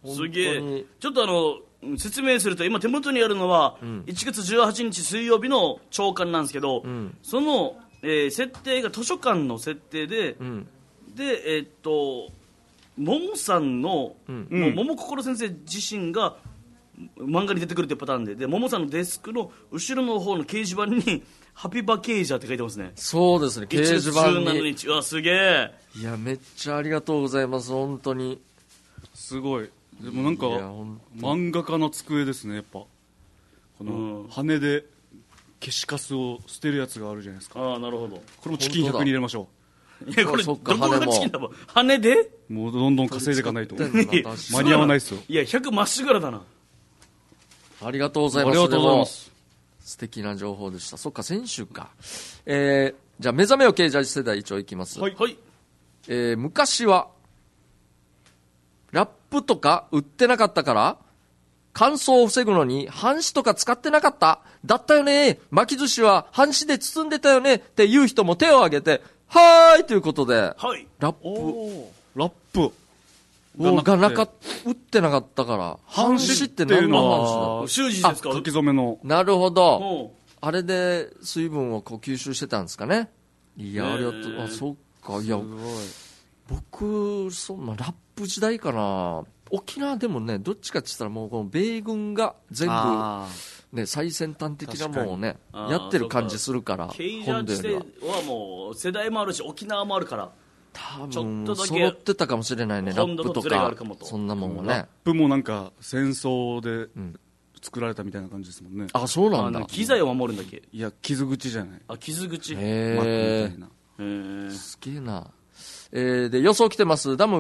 すげえ。ちょっと説明すると、今手元にあるのは、1月18日水曜日の朝刊なんですけど、その、設定が図書館の設定で、で、桃さんの、もう桃心先生自身が漫画に出てくるっていうパターンで、桃さんのデスクの後ろの方の掲示板にハピバケージャーって書いてますね。 そうですね、掲示板に。 1月17日。うわ、すげえ。 いや、めっちゃありがとうございます、本当に。 すごい。でもなんか漫画家の机ですね。やっぱこの羽で消しカスを捨てるやつがあるじゃないですか。 ああ、なるほど。 これもチキン100に入れましょう。いや、これどこがチキンだもん。羽でもうどんどん稼いでいかないと間に合わないですよ。 いや、100まっしぐらだな。 ありがとうございます。 ありがとうございます。 素敵な情報でした。そっか、先週か。じゃあ目覚めよ経済世代一応いきます。 はい。 昔はラップとか売ってなかったから乾燥を防ぐのに半紙とか使ってなかっただったよね。巻き寿司は半紙で包んでたよねっていう人も手を挙げて、はーいということで、 はい、 ラップがなか売ってなかったから半紙って何の話だ。習字ですか。 書き初めの。 なるほど。あれで水分をこう吸収してたんですかね。いや、ありがとう。あ、そっか。いや、僕ラップ時代かな。沖縄でもね、どっちかって言ったらもうこの米軍が全部ね、最先端的なものをねやってる感じするから。 ケイジャー地ではもう世代もあるし沖縄もあるから多分揃ってたかもしれないね。ラップとかそんなもんはね。 ラップもなんか戦争で作られたみたいな感じですもんね。 あ、そうなんだ。 機材を守るんだっけ。 いや、傷口じゃない。 あ、傷口。 マックみたいな。 すげえな。で予想来てます。ダム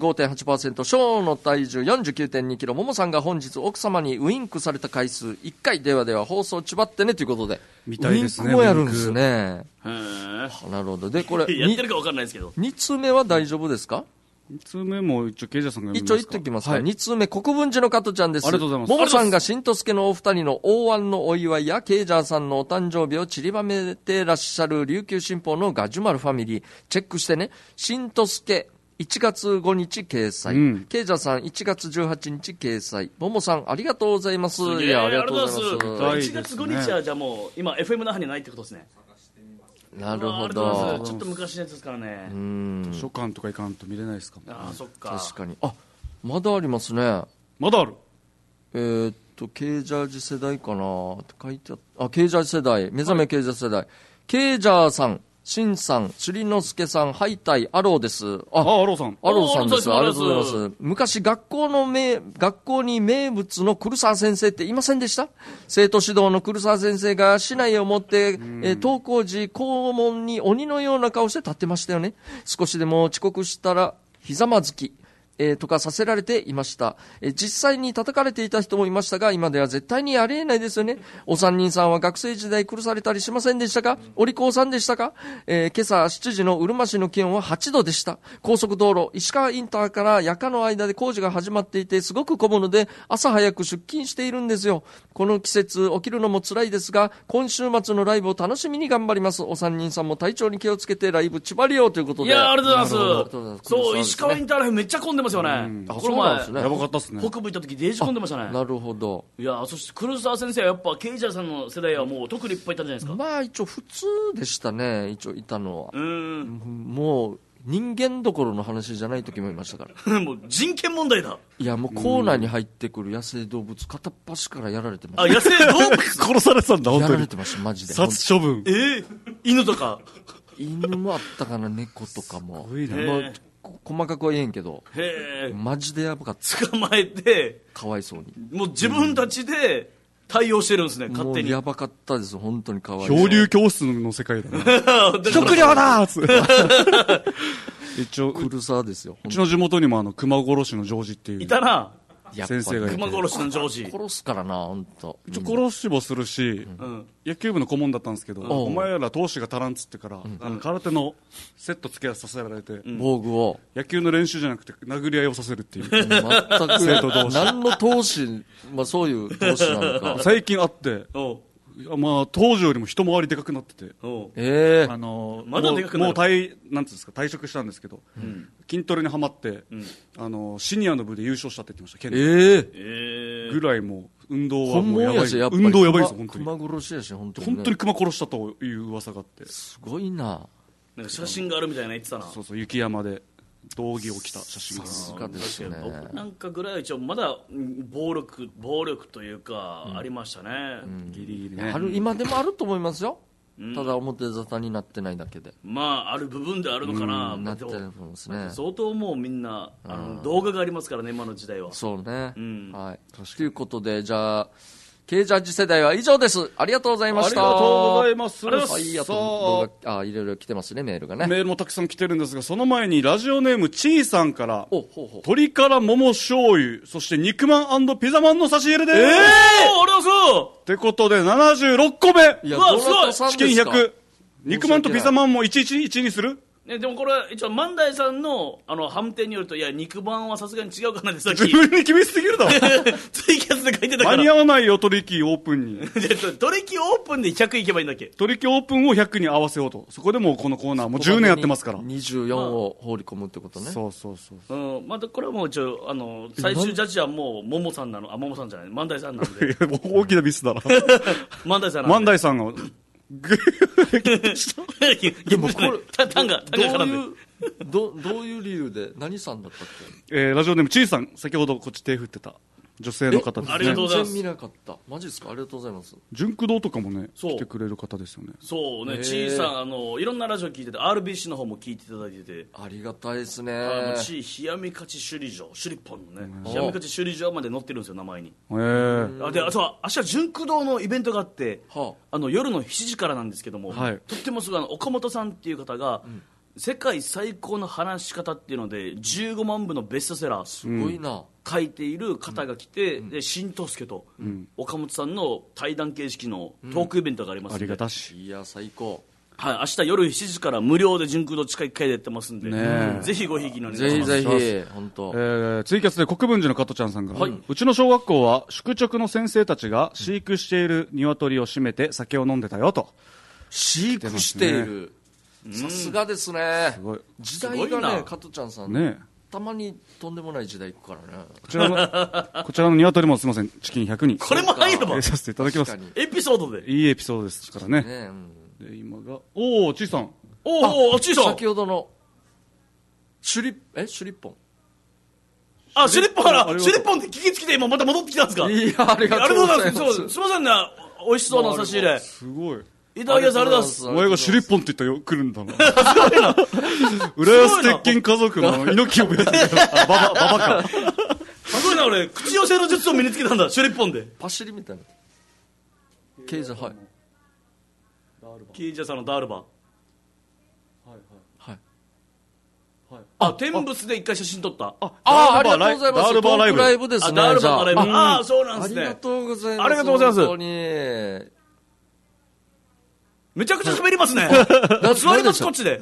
95.8%、ショーの体重 49.2 キロ。ももさんが本日奥様にウインクされた回数1回。ではでは放送ちばってねということで、 みたいですね。 ウインクもやるんですね。 なるほど。でこれやってるか分かんないですけど、 2通目は大丈夫ですか。 2通目も一応ケイジャーさんが一応言っておきますか、 はい、 2通目国分寺の加トちゃんです。 ありがとうございます。 ももさんがしんとすけのお二人の大安のお祝いやケイジャーさんのお誕生日を散りばめてらっしゃる琉球新報のガジュマルファミリーチェックしてね。しんとすけ1月5日掲載、ケイジャーさん1月18日掲載。ももさんありがとうございます。 いや、ありがとうございます。1月5日はじゃあもう今 FM 那覇にないってことですね。 なるほど。 ちょっと昔のやつですからね。 図書館とか行かんと見れないですかも、ね。 あ、そっか。 確かに。あ、まだありますね。 まだある。 ケイジャージ世代かなって書いてあった。ケイジャージ世代、目覚めケイジャージ世代。ケイジャーさん、シンさん、釣りのすけさん、ハイタイ、アローです。 アローさん。 アローさんです。ありがとうございます。昔学校に名物の黒沢先生っていませんでした？生徒指導の黒沢先生が竹刀を持って、登校時校門に鬼のような顔して立ってましたよね。少しでも遅刻したらひざまずき。とかさせられていました。実際に叩かれていた人もいましたが、今では絶対にありえないですよね。お三人さんは学生時代苦されたりしませんでしたか？お利口さんでしたか？今朝7時のうるま市の気温は8度でした。高速道路石川インターから矢賀の間で工事が始まっていてすごく混むので朝早く出勤しているんですよ。この季節起きるのも辛いですが、今週末のライブを楽しみに頑張ります。お三人さんも体調に気をつけてライブちばりようということで。 いや、ありがとうございます。そう、石川インターライブめっちゃ混んでますよね。 この前やばかったっすね。 北部行った時デージ混んでましたね。 なるほど。 いや、そして黒沢先生はやっぱケイジャーさんの世代はもう特にいっぱいいたんじゃないですか。 まあ一応普通でしたね。一応いたのはもう人間どころの話じゃない時もいましたからもう人権問題だ。 いや、もうコーナーに入ってくる野生動物片っ端からやられてました。あ、野生動物殺されてたんだ、本当に。 やられてました、マジで。 殺処分。 犬とか。 犬もあったかな、猫とかも。 すごいね。 細かくは言えんけど、マジでやばかった。 捕まえてかわいそうにもう自分たちで対応してるんですね、勝手に。 もうやばかったです、本当にかわいそう。漂流教室の世界だね食料だーっつって一応クルサーですよ。 うちの地元にも熊殺しのジョージっていういたな。 先生がいて、 熊殺しのジョージ殺すからな、本当。 一応殺しもするし、野球部の顧問だったんですけど、お前ら投手が足らんっつってから、空手のセット付けさせられて、 防具を野球の練習じゃなくて殴り合いをさせるっていう。 全く何の投資、まあそういう投資なのか。 最近あって、 まあ、当時よりも一回りでかくなってて。 まだでかくなる。 もうなんていうんですか、退職したんですけど、筋トレにはまって、シニアの部で優勝したって言ってました、県で。ぐらいもう、運動はもうやばい。運動やばいです、本当に。 熊殺しやし、本当に。 本当に熊殺したという噂があって。 すごいな。 なんか写真があるみたいな言ってたな。 そうそう、雪山で。道着を着た写真が。 さすがですね。 僕なんかぐらいは一応まだ暴力というか、ありましたね。 ギリギリね。 今でもあると思いますよ。ただ表沙汰になってないだけで。 まあ、ある部分であるのかな。 なってると思いますね。 相当もうみんな、動画がありますからね、今の時代は。 そうね。はい。ということで、じゃあ、Kジャッジ世代は以上です。ありがとうございました。 ありがとうございます。 はい、あと動画、いろいろ来てますね、メールがね。 メールもたくさん来てるんですが、その前にラジオネームちーさんから、鶏から桃醤油、そして肉まん&ピザまんの差し入れでーす。 ありがとうございます。 ってことで、76個目。 いや、どなたさんですか？ チキン100。肉まんとピザまんも111にする？ ね、でもこれ一応万代さんの判定によると、いや肉まんはさすがに違うかなってさっき自分に厳しすぎるだろツイキャスで書いてたから間に合わないよ、取引オープンに取引オープンで100いけばいいんだっけ。 取引オープンを100に合わせようと。そこでもうこのコーナーもう10年やってますから 24を放り込むってことね。 そうそうそう、 またこれはもう最終ジャッジはもう桃さんなの。桃さんじゃない、万代さんなので大きなミスだな万代さん万代さんがでもこれタンが絡んでどういう理由で何さんだったっけ？ ラジオネームちーさん、先ほどこっち手振ってた女性の方ですね。 ありがとうございます。 全然見なかった。マジですか？ありがとうございます。 純駆動とかもね来てくれる方ですよね。 そうね、ちーさんいろんなラジオ聞いてて RBC の方も聞いていただいてて、 ありがたいですね。 冷やみ勝ち首里城、首里ポンのね、冷やみ勝ち首里城まで載ってるんですよ、名前に。で、あとは明日純駆動のイベントがあって、夜の7時からなんですけども、とってもすごい岡本さんっていう方が、世界最高の話し方っていうので15万部のベストセラーすごいな書いている方が来て、で新藤助と岡本さんの対談形式のトークイベントがありますので、 ありがたし、 いや最高。 はい、明日夜7時から無料で純空洞地下1階でやってますんで、ぜひごひいきのお願いします。 ぜひぜひ、本当。 ツイキャスで国分寺の加トちゃんさんが、うちの小学校は宿直の先生たちが飼育している鶏を締めて酒を飲んでたよと。 飼育している。さすがですね。 すごい。 時代がね、加トちゃんさん。 ね。 たまにとんでもない時代行くからね。 こちらの鶏もすみません、チキン100に。 これも入ればさせていただきます。 エピソードで。 いいエピソードですからね。で今が、おー、ちいさん。 おー、ちいさん。 先ほどの、シュリッポン。 あ、シュリッポンから、シュリッポンって聞きつけて今また戻ってきたんですか？ いや、ありがとうございます。 そう、すみませんね、美味しそうな差し入れ。 すごい。 いただきます、ありがとうございます。 お前がシュリッポンって言ったら来るんだな。すごいな。浦安鉄筋家族の猪木を目指してババか。 すごいな、俺、口寄せの術を身につけたんだ、シュリッポンで。 パシリみたいな。ケイジャー、はい。 ケイジャーさんのダールバー。 はい。 天仏で一回写真撮った。 ありがとうございます。 ダールバーライブ。 ライブですね。 ダールバーライブ。ああ、そうなんですね。 ありがとうございます。 ありがとうございます。 本当に。 めちゃくちゃ喋りますね。座りますこっちで。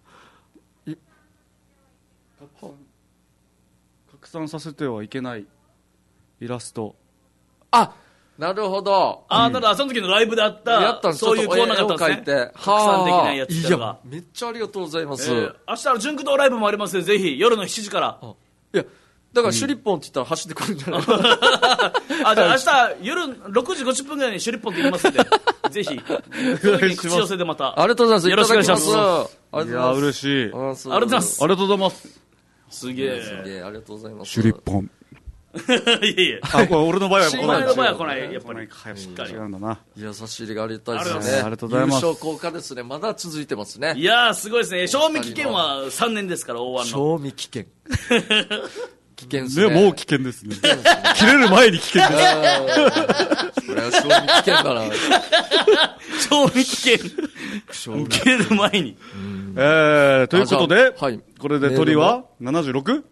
拡散させてはいけないイラスト。 あ、なるほど。 ただその時のライブであった、そういうコーナーがあったんですね。拡散できないやつとか。 めっちゃありがとうございます。 明日の純駆動ライブもありますので、ぜひ夜の7時から。 いや、だからシュリッポンって言ったら走ってくるんじゃないか。 じゃあ明日夜6時50分ぐらいにシュリッポンって言いますんで、ぜひ、その時に口寄せでまた。 ありがとうございます。 よろしくお願いします。 いや、嬉しい。 ありがとうございます。 ありがとうございます。 すげえ。 すげえ、ありがとうございます。 シュリッポン。 いやこれ俺の場合は来ない。 俺の場合は来ない。やっぱり。 しっかり。違うんだな。 いや、差し入れがありがたいですね。 ありがとうございます。 優勝効果ですね。まだ続いてますね。 いやすごいですね。賞味期限は3年ですから、大腕の。 賞味期限。危険ですね。 もう危険ですね。切れる前に危険です。 これは賞味危険だな。 賞味危険。切れる前に。 ということで、これで鳥は 76？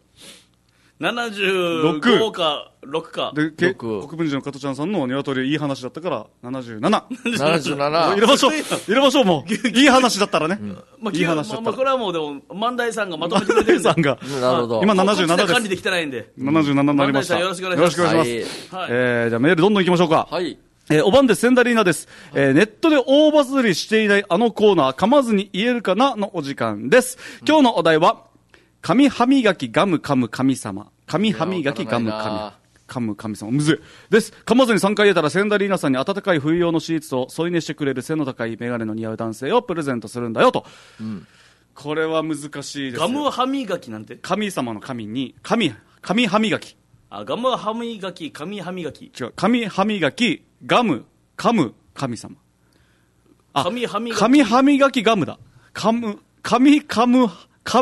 75か6か。 で、国分寺の加トちゃんさんの鶏いい話だったから77。 77。 入れましょう。入れましょう、もう。いい話だったらね。いい話だったら。 これはもうでも、万代さんがまとめてくれてるんで。 万代さんが。 なるほど。 今77です。 管理できてないんで。 77になりました。 よろしくお願いします。 じゃあメールどんどん行きましょうか。 はい。 おばんです、センダリーナです。ネットで大バズりしていないあのコーナー、噛まずに言えるかなのお時間です。今日のお題は、紙歯磨きガム噛む神様。紙歯磨きガム噛む神様。むずい。です。噛まずに3回言えたら、センダリーナさんに温かい冬用のシーツと添い寝してくれる背の高いメガネの似合う男性をプレゼントするんだよと。これは難しいですよ。 ガム歯磨きなんて神様の神に、紙歯磨き。 ガム歯磨き、紙歯磨き。 違う。紙歯磨き、ガム、噛む、神様。 紙歯磨き。 紙歯磨きガムだ。紙歯磨きガム。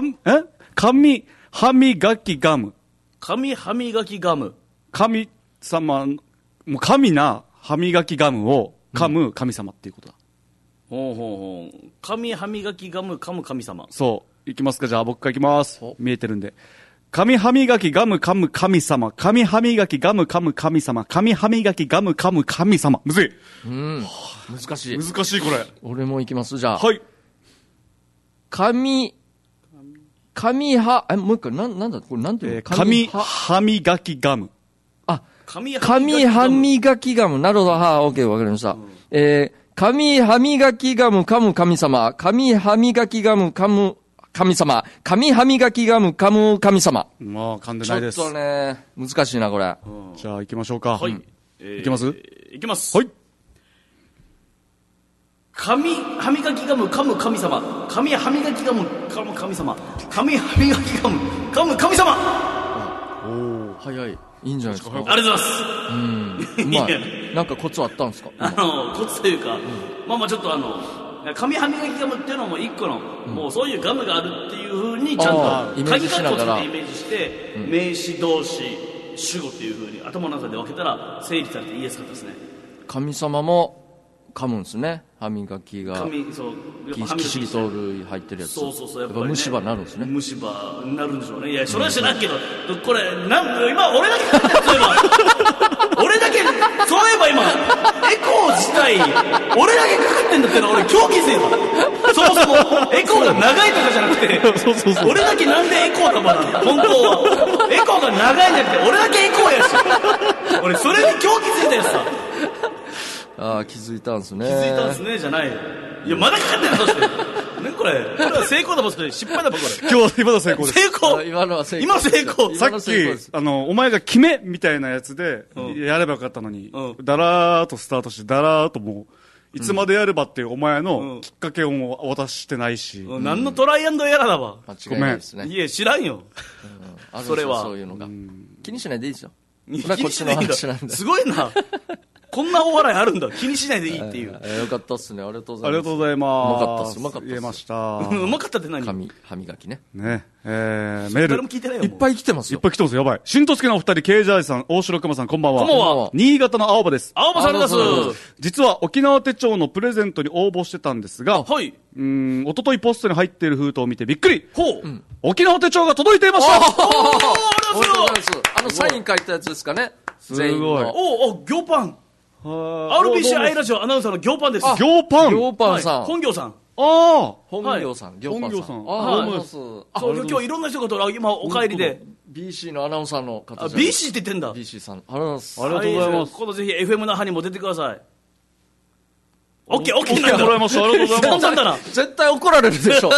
紙歯磨きガム。神様、もう神な歯磨きガムを噛む神様っていうことだ。 ほうほうほう。紙歯磨きガム噛む神様。 そう。いきますか、じゃあ僕からいきます。見えてるんで。紙歯磨きガム噛む神様。紙歯磨きガム噛む神様。紙歯磨きガム噛む神様。むずい。 難しい。 難しいこれ。 俺も行きます、じゃあ。 はい。 紙歯、もう一回、なんだ、これなんていうの？ 紙歯磨きガム。 紙歯磨きガム。なるほど、オッケー、わかりました。紙歯磨きガム噛む神様。紙歯磨きガム噛む神様。紙歯磨きガム噛む神様。 まあ、噛んでないです。 ちょっとね、難しいな、これ。 じゃあ行きましょうか。 はい。 いきます？ いきます。 はい。 紙歯磨きガム噛む神様。紙歯磨きガム噛む神様。紙歯磨きガム噛む神様。 早い。いいんじゃないですか。 ありがとうございます。 うまい。なんかコツあったんですか？ コツというか、まあちょっと紙歯磨きガムっていうのも一個の、もうそういうガムがあるっていうふうにちゃんと鍵括弧でイメージして、名詞動詞主語っていうふうに頭の中で分けたら整理されて言いやすかったですね。 神様も噛むんですね。歯磨きがキシリトール入ってるやつ。 そうやっぱりね、 虫歯になるんですね。 虫歯になるんでしょうね。いやそれは知らんけど、これ今俺だけそういえば俺だけそういえば今エコー自体俺だけかかってんだっての俺今日気づいた。そもそもエコーが長いとかじゃなくて俺だけなんでエコーだばなの本当はエコーが長いんじゃなくて俺だけエコーやし俺それに今日気づいたやつさ。 気づいたんですね。 気づいたんですねじゃない。いやまだかかってんのそしてねこれは成功だもんそれ失敗だもんこれ。 今の成功です。 成功。 今のは成功。 今成功。 さっきお前が決めみたいなやつでやればよかったのに、だらーっとスタートしてだらーっともういつまでやればっていうお前のきっかけをもう渡してないし、 何のトライアンドエラーだわ。 間違いないですね。 いや知らんよ。それはそういうのが気にしないでいいですよ。 気にしないんだ。すごいな。こんなお笑いあるんだ。気にしないでいいっていう。 よかったっすね。ありがとうございます。 ありがとうございます。 うまかったっす。 言えました。 うまかったって何？ 歯磨きね。 メール。 誰も聞いてないよ。 いっぱい来てますよ。 いっぱい来てます。やばい。新とすけのお二人、ケイジャージさん、大城熊さん、こんばんは。 こんばんは。 新潟の青葉です。 青葉さんです。 実は沖縄手帳のプレゼントに応募してたんですが、 はい。 一昨日ポストに入っている封筒を見てびっくり。 ほう。 沖縄手帳が届いていました。 ありがとうございます。サイン書いたやつですかね。 すごい。 行パン。RBC アイラジオアナウンサーの行パンです。 行パン。 行パンさん。 本業さん。 本業さん。行パンさん。 今日いろんな人がと今お帰りで。 BC のアナウンサーの方。 BC って言ってんだ。 BC さん。ありがとうございます。 今度ぜひ FM 那覇にも出てください。オッケーなんだ。もらいました。ありがとうございます。 簡単だな。絶対怒られるでしょ。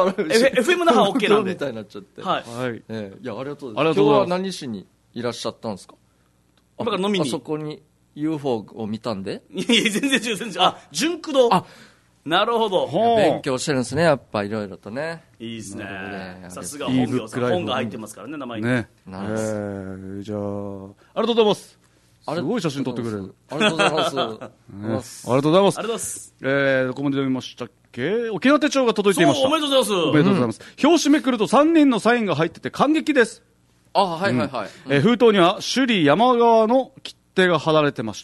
FM 那覇 OK なんで。 みたいになっちゃって。 はい。 いや、ありがとうございます。今日は何しにいらっしゃったんですか？ 今から飲みに。 あそこに UFO を見たんで？ いや、全然。純駆動。なるほど。 勉強してるんですね、やっぱいろいろとね。 いいですね。さすが本業さん。本が入ってますからね、名前に。 ね。じゃあ、ありがとうございます。すごい写真撮ってくれる。 ありがとうございます。 ありがとうございます。 ありがとうございます。 どこまで読みましたっけ？沖縄手帳が届いていました。 おめでとうございます。 おめでとうございます。表紙めくると3人のサインが入ってて感激です。 はい。 封筒には首里山川の切手が貼られてました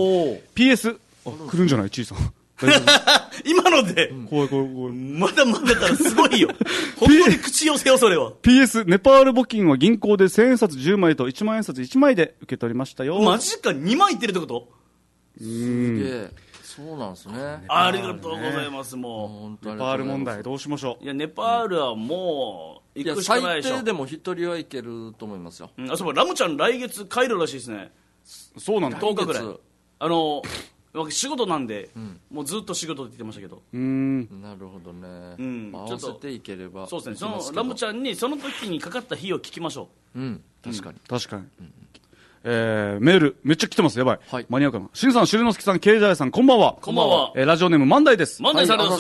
。PS、来るんじゃない？ちいさん。 今ので。 怖い。 まだだらすごいよ。本当に口寄せよ、それは。 PS、ネパール募金は銀行で1000円札10枚と1万円札1枚で受け取りましたよ。 マジか、2枚いってるってこと？ すげえ。そうなんですね。 ありがとうございます、もう。ネパール問題どうしましょう。 いや、ネパールはもう、行くしかないでしょ。 最低でも一人は行けると思いますよ。 そう、ラムちゃん来月帰るらしいですね。 そうなんだ。 10日ぐらい。 仕事なんで、もうずっと仕事って言ってましたけど。 なるほどね。合わせていければ。 そうですね。そのラムちゃんにその時にかかった費用聞きましょう。確かに。 確かに。メール、めっちゃ来てます。やばい。はい。間に合うかな。しんさん、しりのすけさん、けいじゃいさん、こんばんは。 こんばんは。 ラジオネーム、万代です。 万代さんです。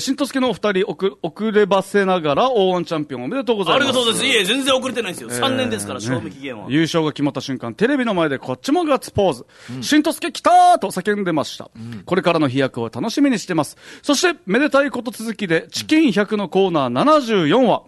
しんとすけのお二人、遅ればせながら、O1チャンピオンおめでとうございます。 ありがとうございます。いえ、全然遅れてないんですよ。3年ですから、賞味期限は。 優勝が決まった瞬間、テレビの前でこっちもガッツポーズ。しんとすけ来たーと叫んでました。これからの飛躍を楽しみにしてます。そして、めでたいこと続きで、チキン100のコーナー74話。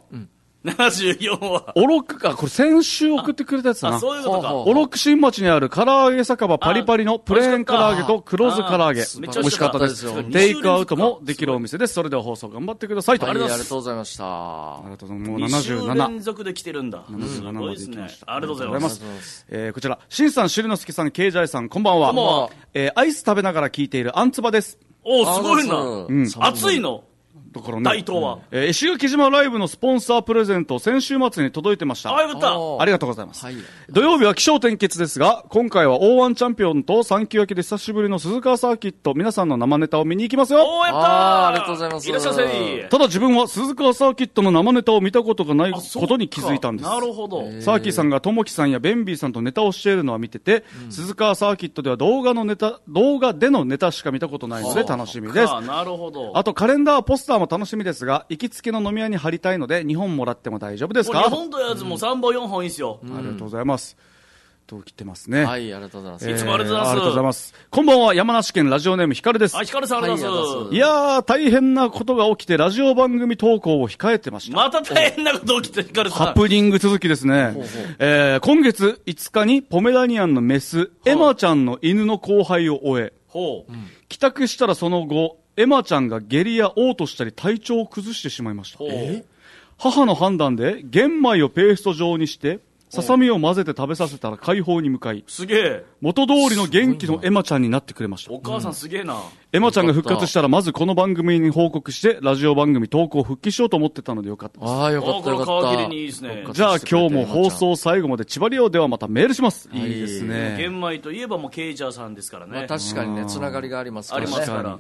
74話。 おろくか、これ先週送ってくれたやつだな。 そういうことか。 おろく新町にある唐揚げ酒場パリパリのプレーン唐揚げと黒酢唐揚げ。美味しかったです。テイクアウトもできるお店です。それでは放送頑張ってくださいと。 ありがとうございました。 ありがとうございます。もう 77。2週連続で来てるんだ。 77まで行きました。 ありがとうございます。 こちら、しんさん、しりのすけさん、けいじゃいさん、こんばんは。 こんばんは。 アイス食べながら聞いているあんつばです。 おー、すごいな。熱いの。 だからね、 大東は、 石垣島ライブのスポンサープレゼント先週末に届いてました。 ありがとう。 ありがとうございます。土曜日は起承転結ですが、今回は O1 チャンピオンと3級焼きで久しぶりの鈴川サーキット、皆さんの生ネタを見に行きますよ。 おー、やったー。 ありがとうございます。 いらっしゃいませ。 ただ自分は鈴川サーキットの生ネタを見たことがないことに気づいたんです。 なるほど。 サーキーさんがともきさんやベンビーさんとネタをしているのは見てて、鈴川サーキットでは動画でのネタしか見たことないので楽しみです。 なるほど。 あとカレンダー、ポスターも楽しみですが、行きつけの飲み屋に貼りたいので2本もらっても大丈夫ですか。 2本とやつも3本4本いいっすよ。 ありがとうございます。と来てますね。 はい、ありがとうございます。 いつもありがとうございます。 ありがとうございます。こんばんは、山梨県ラジオネームひかるです。 ひかるさんありがとうございます。 いやー、大変なことが起きてラジオ番組投稿を控えてました。 また大変なこと起きてひかるさん。 ハプニング続きですね。今月5日にポメラニアンのメス、エマちゃんの犬の交配を終え、帰宅したらその後、エマちゃんが下痢や嘔吐したり体調を崩してしまいました。母の判断で玄米をペースト状にしてささみを混ぜて食べさせたら解放に向かい、 すげえ元通りの元気のエマちゃんになってくれました。 お母さんすげえな。 エマちゃんが復活したらまずこの番組に報告してラジオ番組投稿復帰しようと思ってたのでよかったです。 ああ、よかったよかった。 皮切りにいいですね。 じゃあ今日も放送最後まで千葉リオではまたメールします。いいですね。 玄米といえばもうケイジャーさんですからね。 確かにね、つながりがありますからね。 ありますから。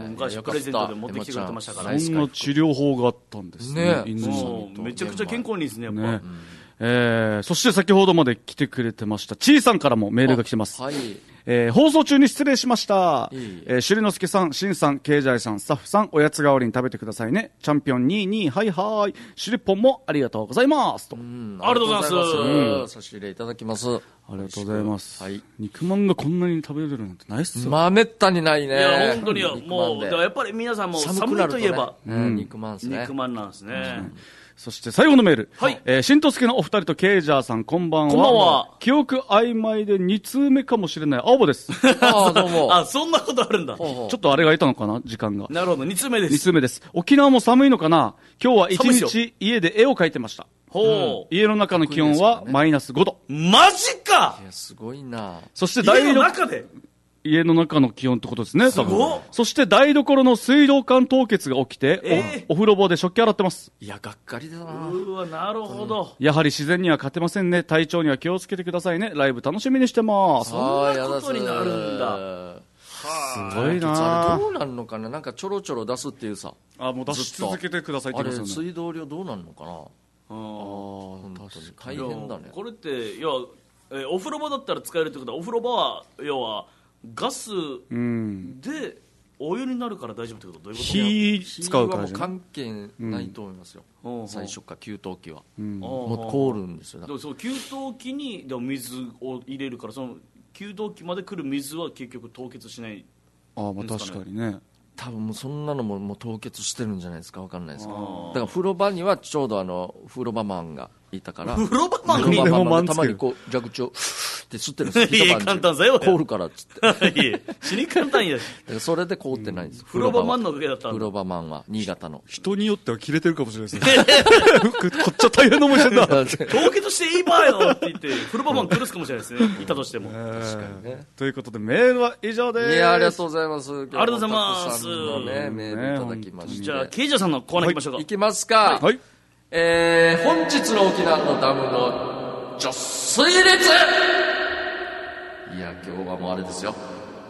昔プレゼントで持ってきてくれてましたから。 そんな治療法があったんですね。 めちゃくちゃ健康にいいですね、やっぱ。 そして先ほどまで来てくれてましたちーさんからもメールが来てます。放送中に失礼しました。しりのすけさん、しんさん、けいじゃいさん、スタッフさん、おやつ代わりに食べてくださいね。チャンピオン22、はいはい。しりっぽんもありがとうございますと。 ありがとうございます。 差し入れいただきます。 ありがとうございます。肉まんがこんなに食べれるなんてないっすよ。 まあめったにないね。 いや本当にもうやっぱり皆さんも寒いといえば肉まんですね。 肉まんなんですね。 そして最後のメール。はい。しんとすけのお二人とケイジャーさん、こんばんは。 こんばんは。 記憶曖昧で2通目かもしれない青葉です。 ああ、どうも。 あ、そんなことあるんだ。ちょっとあれがいたのかな時間が。 なるほど、2通目です。 2通目です。沖縄も寒いのかな今日は一日家で絵を描いてました。家の中の気温はマイナス5度。 マジか。 いや、すごいな。 そして家の中で家の中の気温ってことですね。そして台所の水道管凍結が起きて、お風呂場で食器洗ってます。 いや、がっかりだな。 うわ、なるほど。 やはり自然には勝てませんね。体調には気をつけてくださいね。ライブ楽しみにしてます。 そんなことになるんだ。 すごいな。 あれどうなんのかな。なんかちょろちょろ出すっていうさ。 あ、もう出し続けてくださいって言いますよね。 あれ水道量どうなんのかな。本当に大変だね。 これって要はお風呂場だったら使えるってことは、お風呂場は要はガスでお湯になるから大丈夫ってこと。どういうこと。 火使うからもう関係ないと思いますよ。最初から給湯器はもう凍るんですよ。だからそう給湯器にでも水を入れるから、その給湯器まで来る水は結局凍結しない。 ああ、まあ確かにね。 多分もうそんなのもう凍結してるんじゃないですか。分かんないですけど。だから風呂場にはちょうど風呂場マンがいたから、 風呂場マンがたまにこう蛇口をって吸ってるんですよ。 いや簡単だよ。 凍るからっつって。 いや死に簡単や。 それで凍ってないんです。 風呂場マンのおかげだったんだ。 風呂場マンは新潟の。 人によっては切れてるかもしれないですね。こっちは大変な思いしてんだ。 凍結していいばよって言って風呂場マン苦すかもしれないですね。いたとしても。 確かにね。 ということでメールは以上です。 いや、ありがとうございます。 ありがとうございます。 メールいただきまして。 じゃあケイジャーさんのコーナー行きましょうか。 行きますか。 はい。 本日の沖縄のダムの貯水率。いや、今日はもうあれですよ。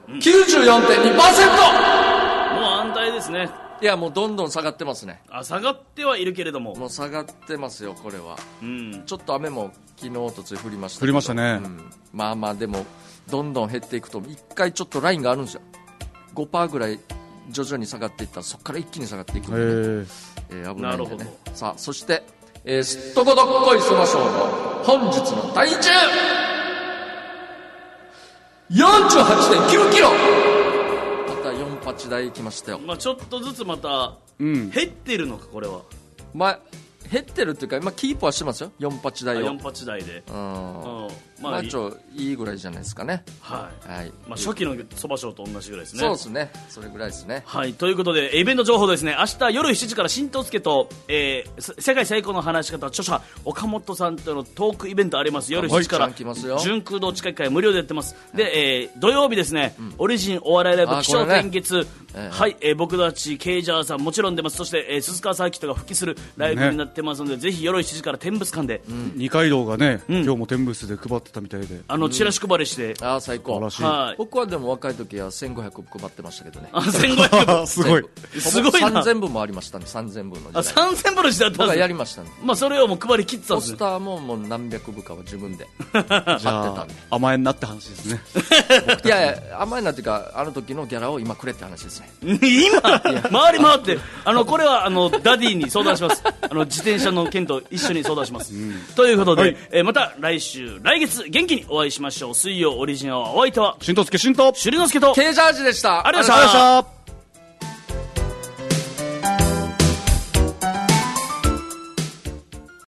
94.2%。 もう安泰ですね。 いやもうどんどん下がってますね。 下がってはいるけれども、 もう下がってますよこれは。 うん、 ちょっと雨も昨日とつい降りましたけど。 降りましたね、 まあまあでもどんどん減っていくと一回ちょっとラインがあるんですよ。 5% ぐらい徐々に下がっていったらそこから一気に下がっていくんで、ね、危ないんでね。さあそして、すっとこどっこいそばしょうの本日の体重 48.9 キロ。また48台きましたよ。 まあ、ちょっとずつまた減ってるのかこれは。 まあ減ってるっていうか、まあ、キープはしてますよ48台を。 48台で、 まあいいぐらいじゃないですかね。 はい、はい、まあ、初期のそばショーと同じぐらいですね。 そうですね、それぐらいですね。 はい、ということでイベント情報ですね。明日夜7時から新藤助と、世界最高の話し方著者岡本さんとのトークイベントあります。夜7時から純空洞地下1階無料でやってます。で、土曜日ですね、オリジンお笑いライブ起承転結、はい、僕たちケイジャーさんもちろん出ます。そして、鈴川サーキットが復帰するライブになってますので、ぜひ夜7時から天物館で、 二階堂がね、今日も天物で配ってたみたいで、 チラシ配りして、 最高。 はい、 僕はでも若い時は1500配ってましたけどね。 1500 すごいすごいな。3000部もありましたね。3000部の時代。 3000部の時代だったんです。 僕はやりましたね。 まあそれをもう配り切ってたんです。 ポスターももう何百部かは自分で貼ってたんで。 甘えになって話ですね。 いやいや甘えになっていうか、あの時のギャラを今くれって話ですね。 今回り回ってこれはダディに相談します。自転車の件と一緒に相談します、ということで、また来月元気にお会いしましょう。水曜オリジナルお相手は新藤助新藤朱里之助とケイジャージでした。 ありがとうございました。